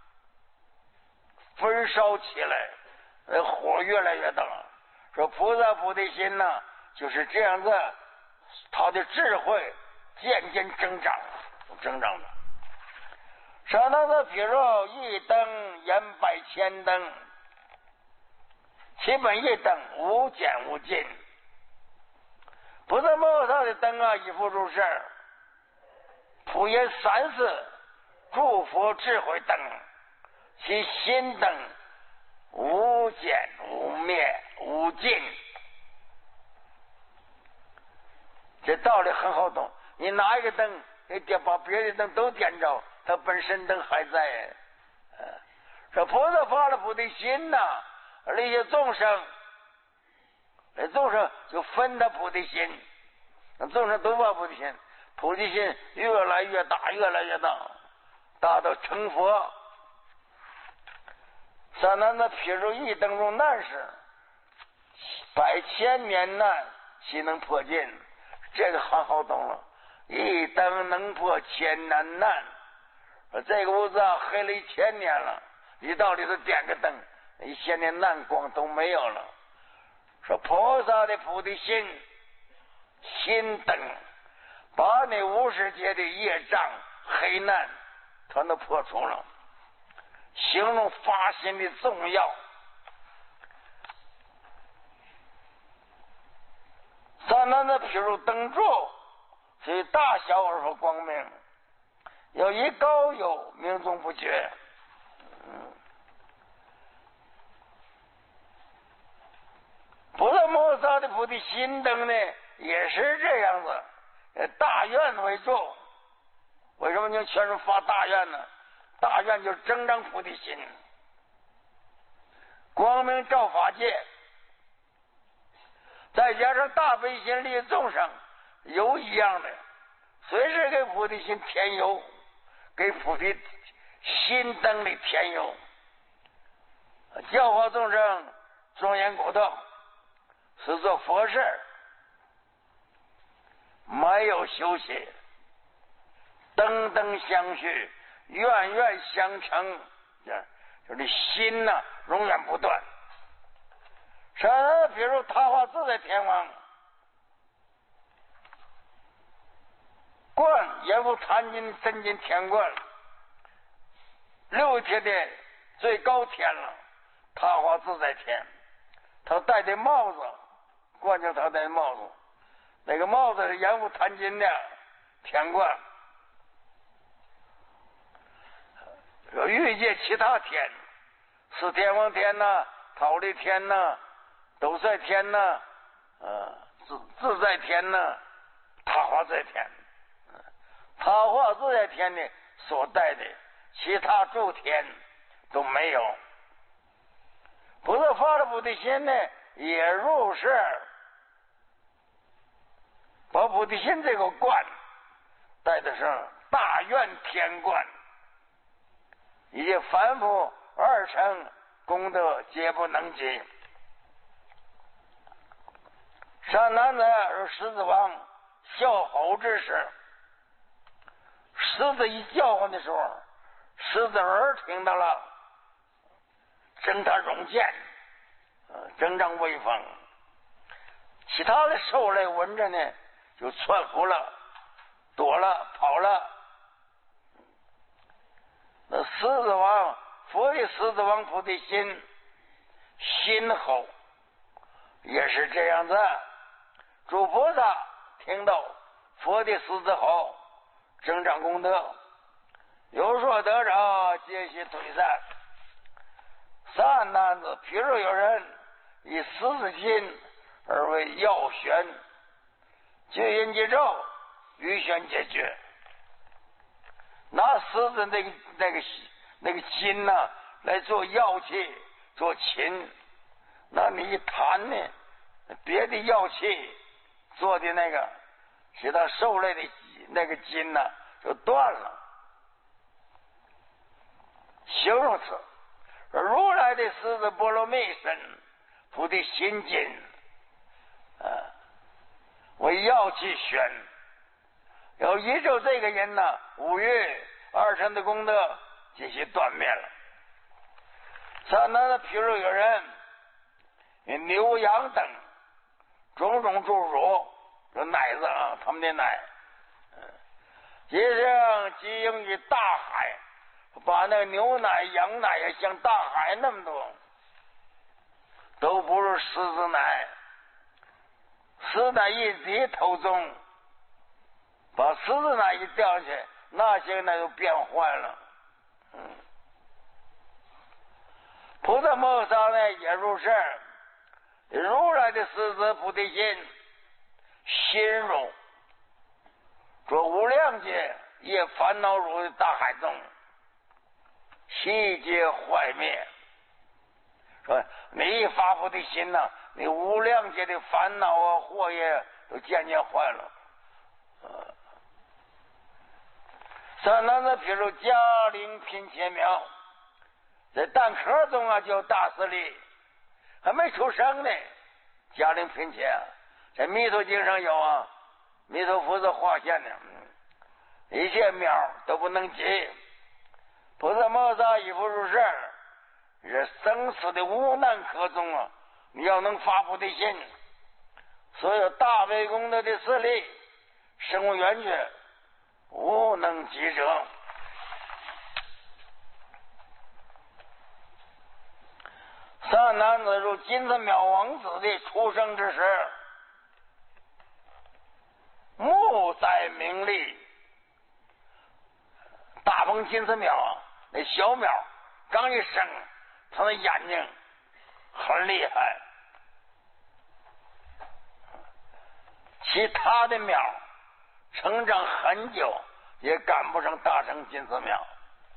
焚烧起来。火越来越大，说菩萨菩提心呢，就是这样子，他的智慧渐渐增长的。善男子，譬如一灯燃百千灯，其本一灯，无减无尽。菩萨摩诃萨的灯啊，亦复如是，普言3世诸佛智慧灯，其心灯无减无灭无尽。这道理很好懂，你拿一个灯，你把别的灯都点着，它本身灯还在。说菩萨发了菩提心呐，那些众生，那众生就分的菩提心，那众生都发菩提心，菩提心越来越大，越来越大，大到成佛。善男子，譬如一灯入难时，百千年难，岂能破尽？这个很好懂了，一灯能破千难难。这个屋子啊，黑了1000年了，你到里头点个灯，1000年难光都没有了。说菩萨的菩提心，心灯，把那50世界的业障黑难全都破除了。形容发心的重要。善男子，譬如灯柱，其大小而复光明，有一高有，明终不绝。菩萨摩诃萨的菩提心灯呢，也是这样子，大愿为重。为什么你全是发大愿呢？大愿就是增长菩提心，光明照法界，再加上大悲心利众生， 有一样的，随时给菩提心添油，给菩提心灯里添油，教化众生，庄严古道，是做佛事，没有休息，灯灯相续，愿愿相成，就是心呐，永远不断。比如他化自在天王，观阎浮坛金真金天观6天的最高天了，他化自在天，他戴的帽子，冠叫他戴的帽子，那个帽子是阎浮坛金的天冠。欲界其他天，四天王天呐，忉利天呐，斗率天呐，自在天呐，他化自在天，他化自在天呢所带的其他诸天都没有。菩萨发了菩提心呢，也入世，把菩提心这个冠带的是大愿天冠，一切凡夫二乘功德皆不能及。善男子是狮子王笑吼之时，狮子一叫唤的时候，狮子儿听到了，睁他容剑，睁张威风。其他的兽类闻着呢，就窜伏了，躲了，跑了。那狮子王，佛的狮子王菩提心，心吼也是这样子。诸菩萨听到佛的狮子吼，增长功德，有所得着，皆悉退散。善男子，譬如有人以狮子心而为药旋，绝阴结咒，余旋解决。拿狮子那个筋呐，来做药器，做琴。那你一弹呢，别的药器做的那个其他兽类的那个筋呐，就断了。形容词，如来的狮子波罗蜜身，菩提心经，为药器旋。要依照这个人呢，五欲二乘的功德这些断灭了。善男子，譬如有人牛羊等种种诸乳，这奶子啊，他们的奶，即是即应于大海，把那牛奶羊奶也像大海那么多，都不是狮子奶。狮子奶一滴头中，把狮子奶一掉下去，那些奶就变坏了。菩萨摩诃萨呢也入世，如来的狮子菩提心，心入这无量劫业烦恼入的大海中，悉皆坏灭。说你一发菩提心呢，你无量劫的烦恼啊祸业都渐渐坏了。善男子，譬如迦陵品切苗，在蛋壳中啊叫大势力，还没出生呢。迦陵品切在弥陀经上有啊，弥陀佛是化现的，一切苗都不能及。菩萨摩诃萨亦复如是。这生死的无难可中啊，你要能发菩提心，所有大悲功德的势力，生无缘觉，无能及者。善男子，如金色渺王子的出生之时，目在明利，大鹏金色鸟啊，那小鸟刚一生，他的眼睛很厉害。其他的鸟成长很久，也赶不上大成金丝苗。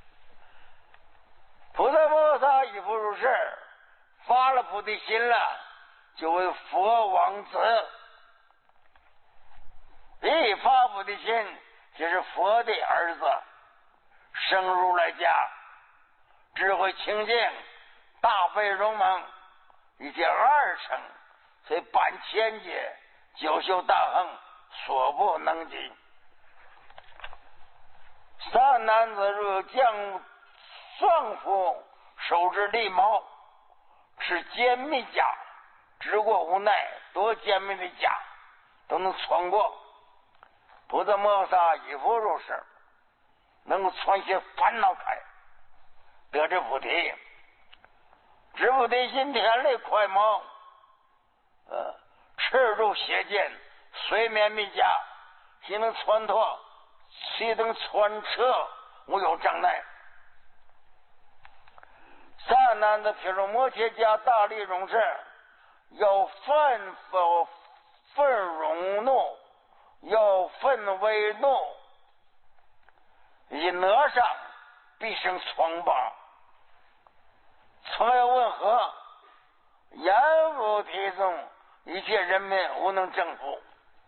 菩萨摩诃萨亦复如是，发了菩提心了，就为佛王子。 一发菩提心，就是佛的儿子，生如来家，智慧清净，大悲容蒙，一切二乘，虽百千劫，九修大恒，所不能及。三男子若将双斧手执利矛，持坚密甲，直过无奈，多坚密的甲都能穿过。菩萨摩诃萨以佛如是，能够穿些烦恼开，得知菩提，知菩提心天雷快毛，赤入血剑，随绵密甲，岂能穿脱？岂能穿车？无有障碍。三男子譬如摩羯加大力勇士，要愤容怒，要愤为怒，一哪上必生疮疤。从要问何？言无体中，一切人民无能征服。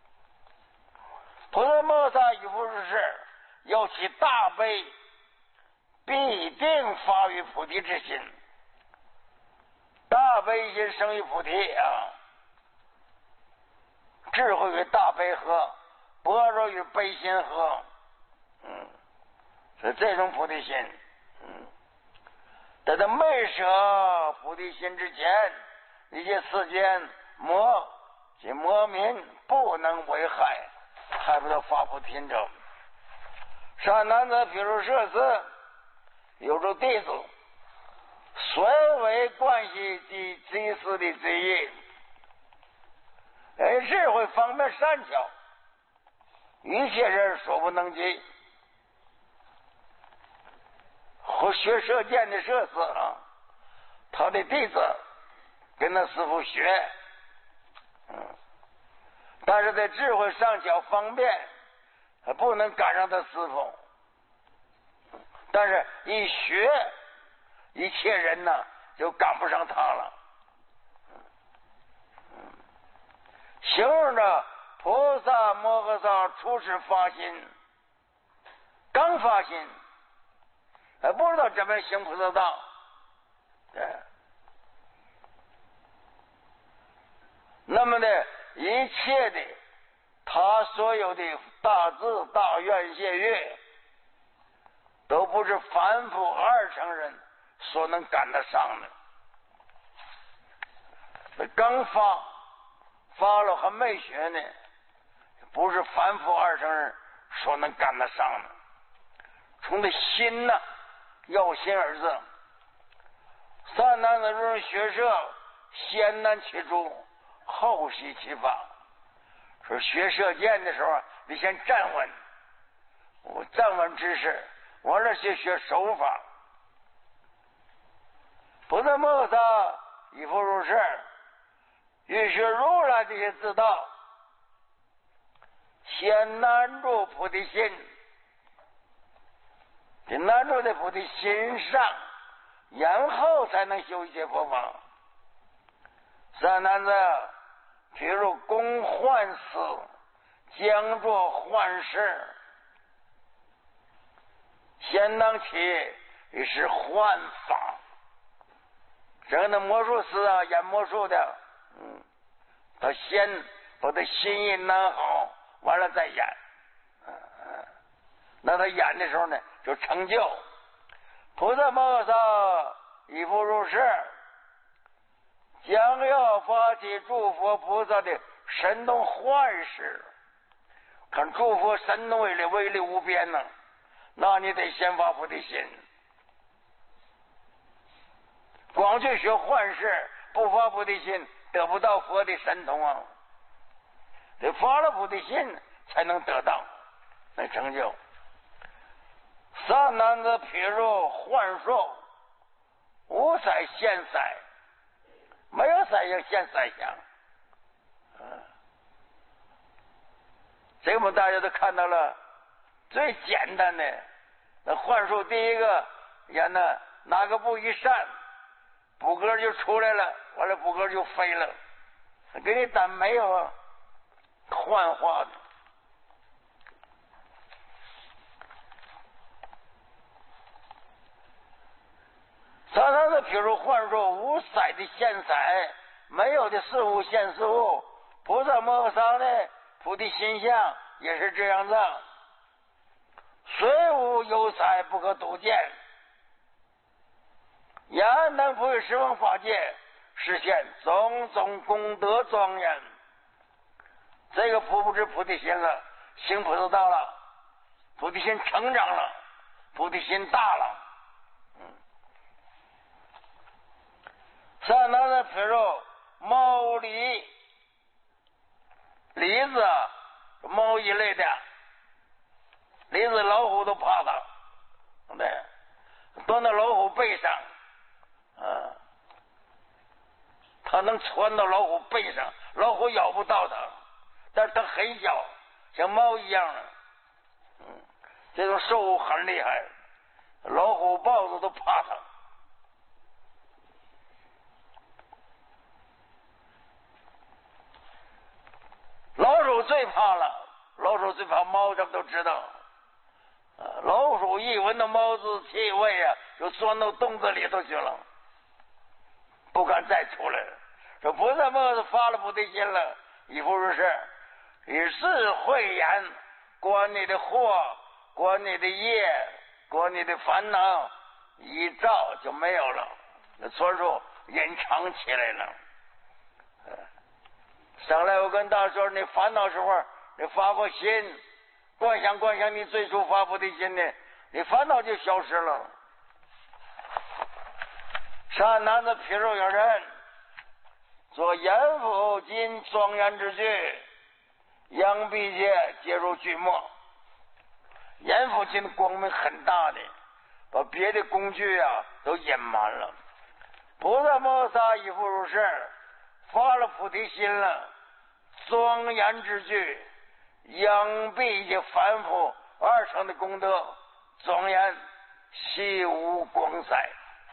菩萨摩诃萨以佛如是，要其大悲，必定发于菩提之心。大悲心生于菩提啊，智慧与大悲合，般若与悲心合，是这种菩提心。在他没舍菩提心之前，一切世间及魔民不能为害，害不得发菩提心者。善男子譬如舍子，有着弟子，虽为关系及祭祀的之意，智慧方面善巧，一切人所不能及。或学射箭的舍子啊，他的弟子跟他师父学，但是在智慧上巧方便，还不能赶上他师父。但是一学，一切人呢就赶不上他了。形容着菩萨摩诃萨初始发心，刚发心，还不知道怎么行菩萨道。那么呢，一切的他所有的大智大愿谢悦，都不是凡夫二乘人所能赶得上的。刚发了还没学呢，不是凡夫二乘人所能赶得上的。从这心呢，要心而至。三男子入学舍，先难其主，后习其法。说学射箭的时候，你先站稳，我站稳姿势，完了学手法。菩萨摩诃萨以佛如是，欲学如来这些之道，先难住菩提心，这难住在菩提心上，然后才能修一切佛法。三男子譬如公患死，将作幻事，先当起也是幻法。这个魔术师啊，演魔术的，他先把他心意拿好，完了再演。那他演的时候呢，就成就。菩萨摩诃萨以佛如是，将要发起诸佛菩萨的神通幻事。看诸佛神通威力无边呢，那你得先发菩提心。光去学幻事，不发菩提心，得不到佛的神通啊。得发了菩提心，才能得到那成就。三男子譬如幻术，无色现色，没有色相现色相。这个大家都看到了，最简单的那幻术，第一个演的拿个布一扇，布格就出来了，完了布格就飞了，给你单没有啊？幻化的譬如幻说无色的现色，没有的事物现事物，菩萨摩诃萨的菩提心相也是这样子，虽无有色不可度见，焉能不为十方法界实现种种功德庄严？这个不知菩提心了，行菩萨道了，菩提心成长了，菩提心大了。善男子，譬如猫梨，梨子猫一类的，梨子老虎都怕它，对，蹲到老虎背上，它能窜到老虎背上，老虎咬不到它，但是它很小，像猫一样的，这种兽物很厉害，老虎豹子都怕它。老鼠最怕了，老鼠最怕猫，咱们都知道。老鼠一闻到猫子气味啊，就钻到洞子里头去了，不敢再出来了。说菩萨摩诃萨发了菩提心了，以复如是，以智慧眼观你的祸，观你的业，观你的烦恼，一照就没有了，那错处隐藏起来了。上来我跟大家说，你烦恼时候你发过心，观想你最初发菩提心的，你烦恼就消失了。善男子，譬如有人做阎浮金庄严之具，羊臂界皆如巨墨。阎浮金光明很大的，把别的工具啊都隐瞒了。菩萨摩诃萨亦复如是，发了菩提心了，庄严之具，扬臂界反复而成的功德庄严，悉无光彩。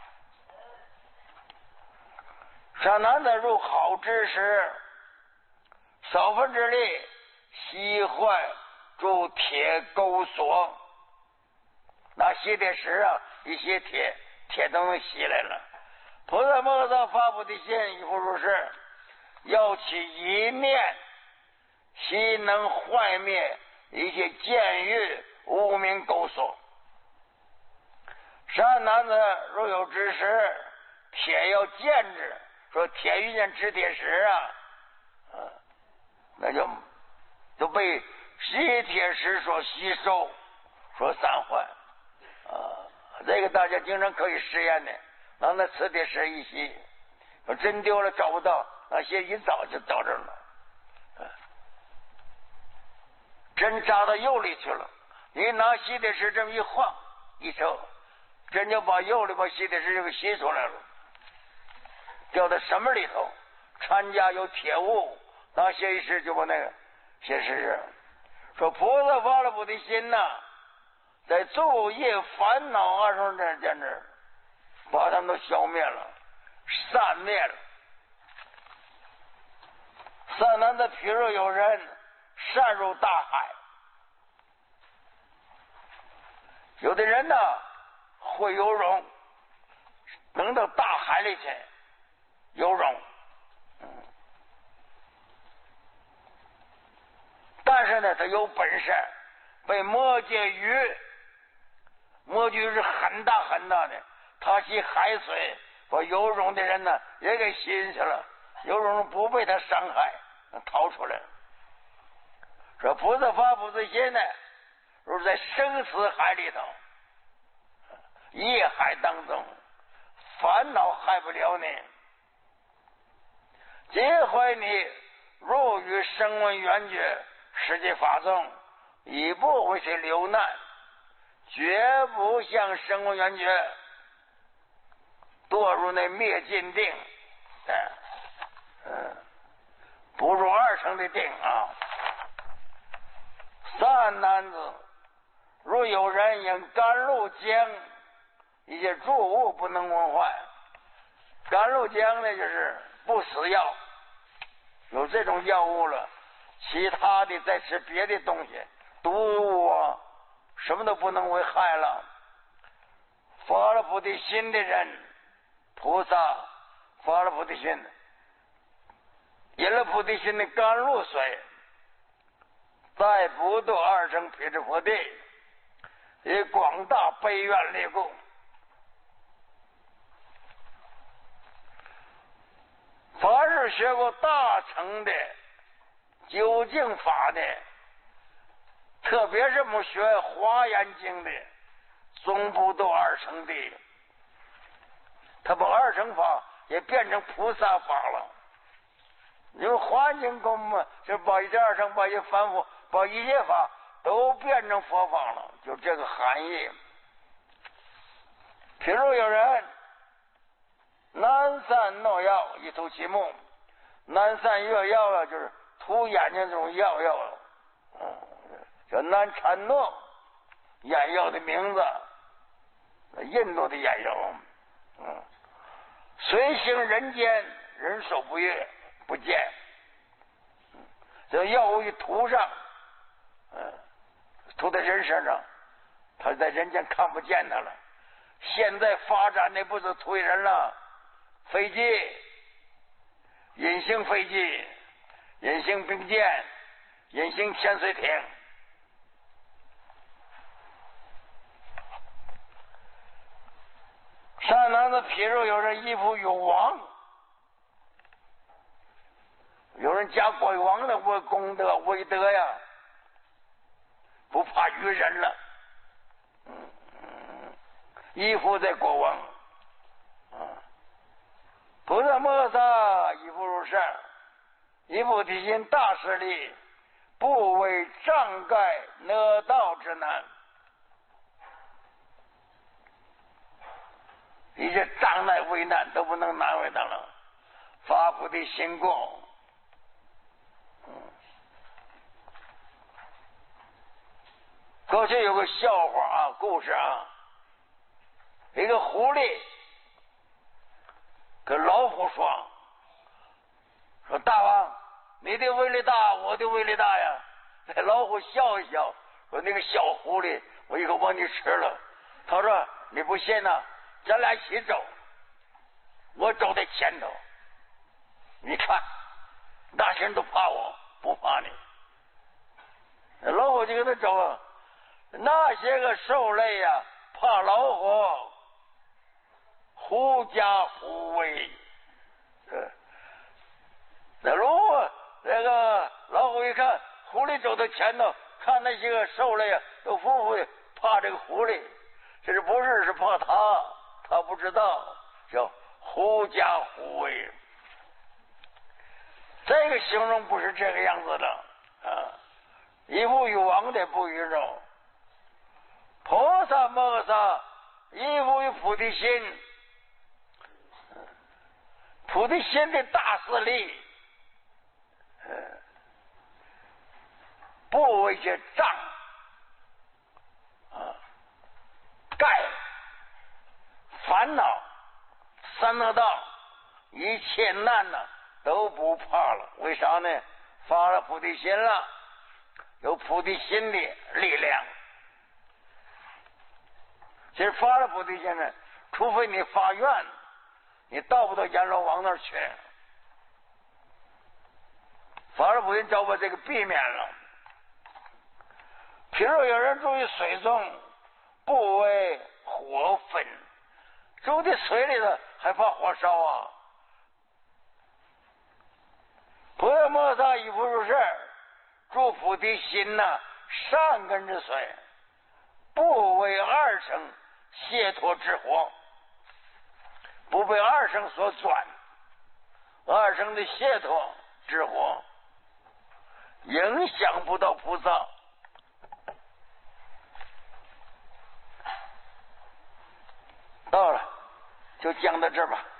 善男子，入好知识，少分之力，悉坏铸铁钩锁。拿吸铁石啊，一吸铁都能吸来了。菩萨摩诃萨发菩提心，亦复如是，要起一念，悉能坏灭一切见欲无明钩锁。善男子，若有知识，铁要见之，说铁遇见吃铁石啊，那就被吸铁石所吸收，所散坏。这个大家经常可以实验的，拿那磁铁石一吸，要真丢了找不到，那些一找就到这儿了。针扎到釉里去了，你拿吸铁石这么一晃一抽，针就把釉里把吸铁石就给吸出来了，掉在什么里头？掺加有铁物，拿吸铁石就把那个吸铁石。说菩萨发了菩提心呐，在昼夜烦恼二生这简直把他们都消灭了，散灭了。善男子，譬如有人善入大海，有的人呢会游泳，能到大海里去游泳，但是呢他有本事被魔界鱼，魔界鱼是很大很大的，他吸海水把游泳的人呢也给吸进去了，游泳不被他伤害，逃出来了。说菩萨发菩提心呢，如在生死海里头，业海当中，烦恼害不了你，皆怀你入于声闻缘觉世界法中，以不为谁流难，绝不向声闻缘觉堕入那灭尽定，不入二乘的定啊。善男子，若有人因甘露浆一些诸物不能闻坏，甘露浆呢就是不死药，有这种药物了，其他的再吃别的东西，毒物啊什么都不能危害了。发了菩提心的人， 菩萨发了菩提心，因了菩提心的甘露水，再不度二乘辟支佛地，以广大悲愿力故。凡是学过大乘的究竟法的，特别是我们学《华严经》的，总不度二乘的。他把二乘法也变成菩萨法了。因为《华严经》跟我们就把一切二乘，把一切凡夫，把一切法都变成佛法了，就这个含义。譬如有人南山弄药，一涂其目，南山月药啊，就是涂眼睛这种药，叫南禅诺，眼药的名字，印度的眼药。随行人间，人手不悦不见，这药物一涂上，涂在人身上，他在人间看不见他了。现在发展的不是涂人了，飞机、隐形飞机、隐形兵舰、隐形潜水艇。善男子，譬如有人衣服有王，有人加国王的为功德为德呀，不怕于人了。依附在国王。菩萨摩诃萨以不如是，以菩提心大势力，不为障盖得道之难。一切障碍为难都不能难为他了，发菩提心过。过去有个笑话啊，故事啊，一个狐狸跟老虎说大王，你的威力大，我的威力大呀。老虎笑一笑，说那个小狐狸，我以后把你吃了。他说你不信呢，咱俩一起走，我走在前头，你看那些人都怕我，不怕你。老虎就跟他走啊，那些个兽类呀，怕老虎，狐假虎威。那老虎一看狐狸走到前头，看那些个兽类啊，都服怕这个狐狸，这是不是怕他不知道，叫狐假虎威。这个形容不是这个样子的啊，一不与王的不与肉。菩萨摩诃萨依附于菩提心，菩提心的大势力，不为这障盖烦恼三恶道一切难呢都不怕了。为啥呢？发了菩提心了，有菩提心的力量。其实发了菩提心呢，除非你发愿，你到不到阎罗王那儿去。发了菩提心就把这个避免了。譬如有人住于水中，不为火焚，住在水里头还怕火烧啊？菩萨摩诃萨以不如是，住菩提心呐，善根之水，不为二乘解脱之火，不被二乘所转，二乘的解脱之火影响不到菩萨。到了，就讲到这儿吧。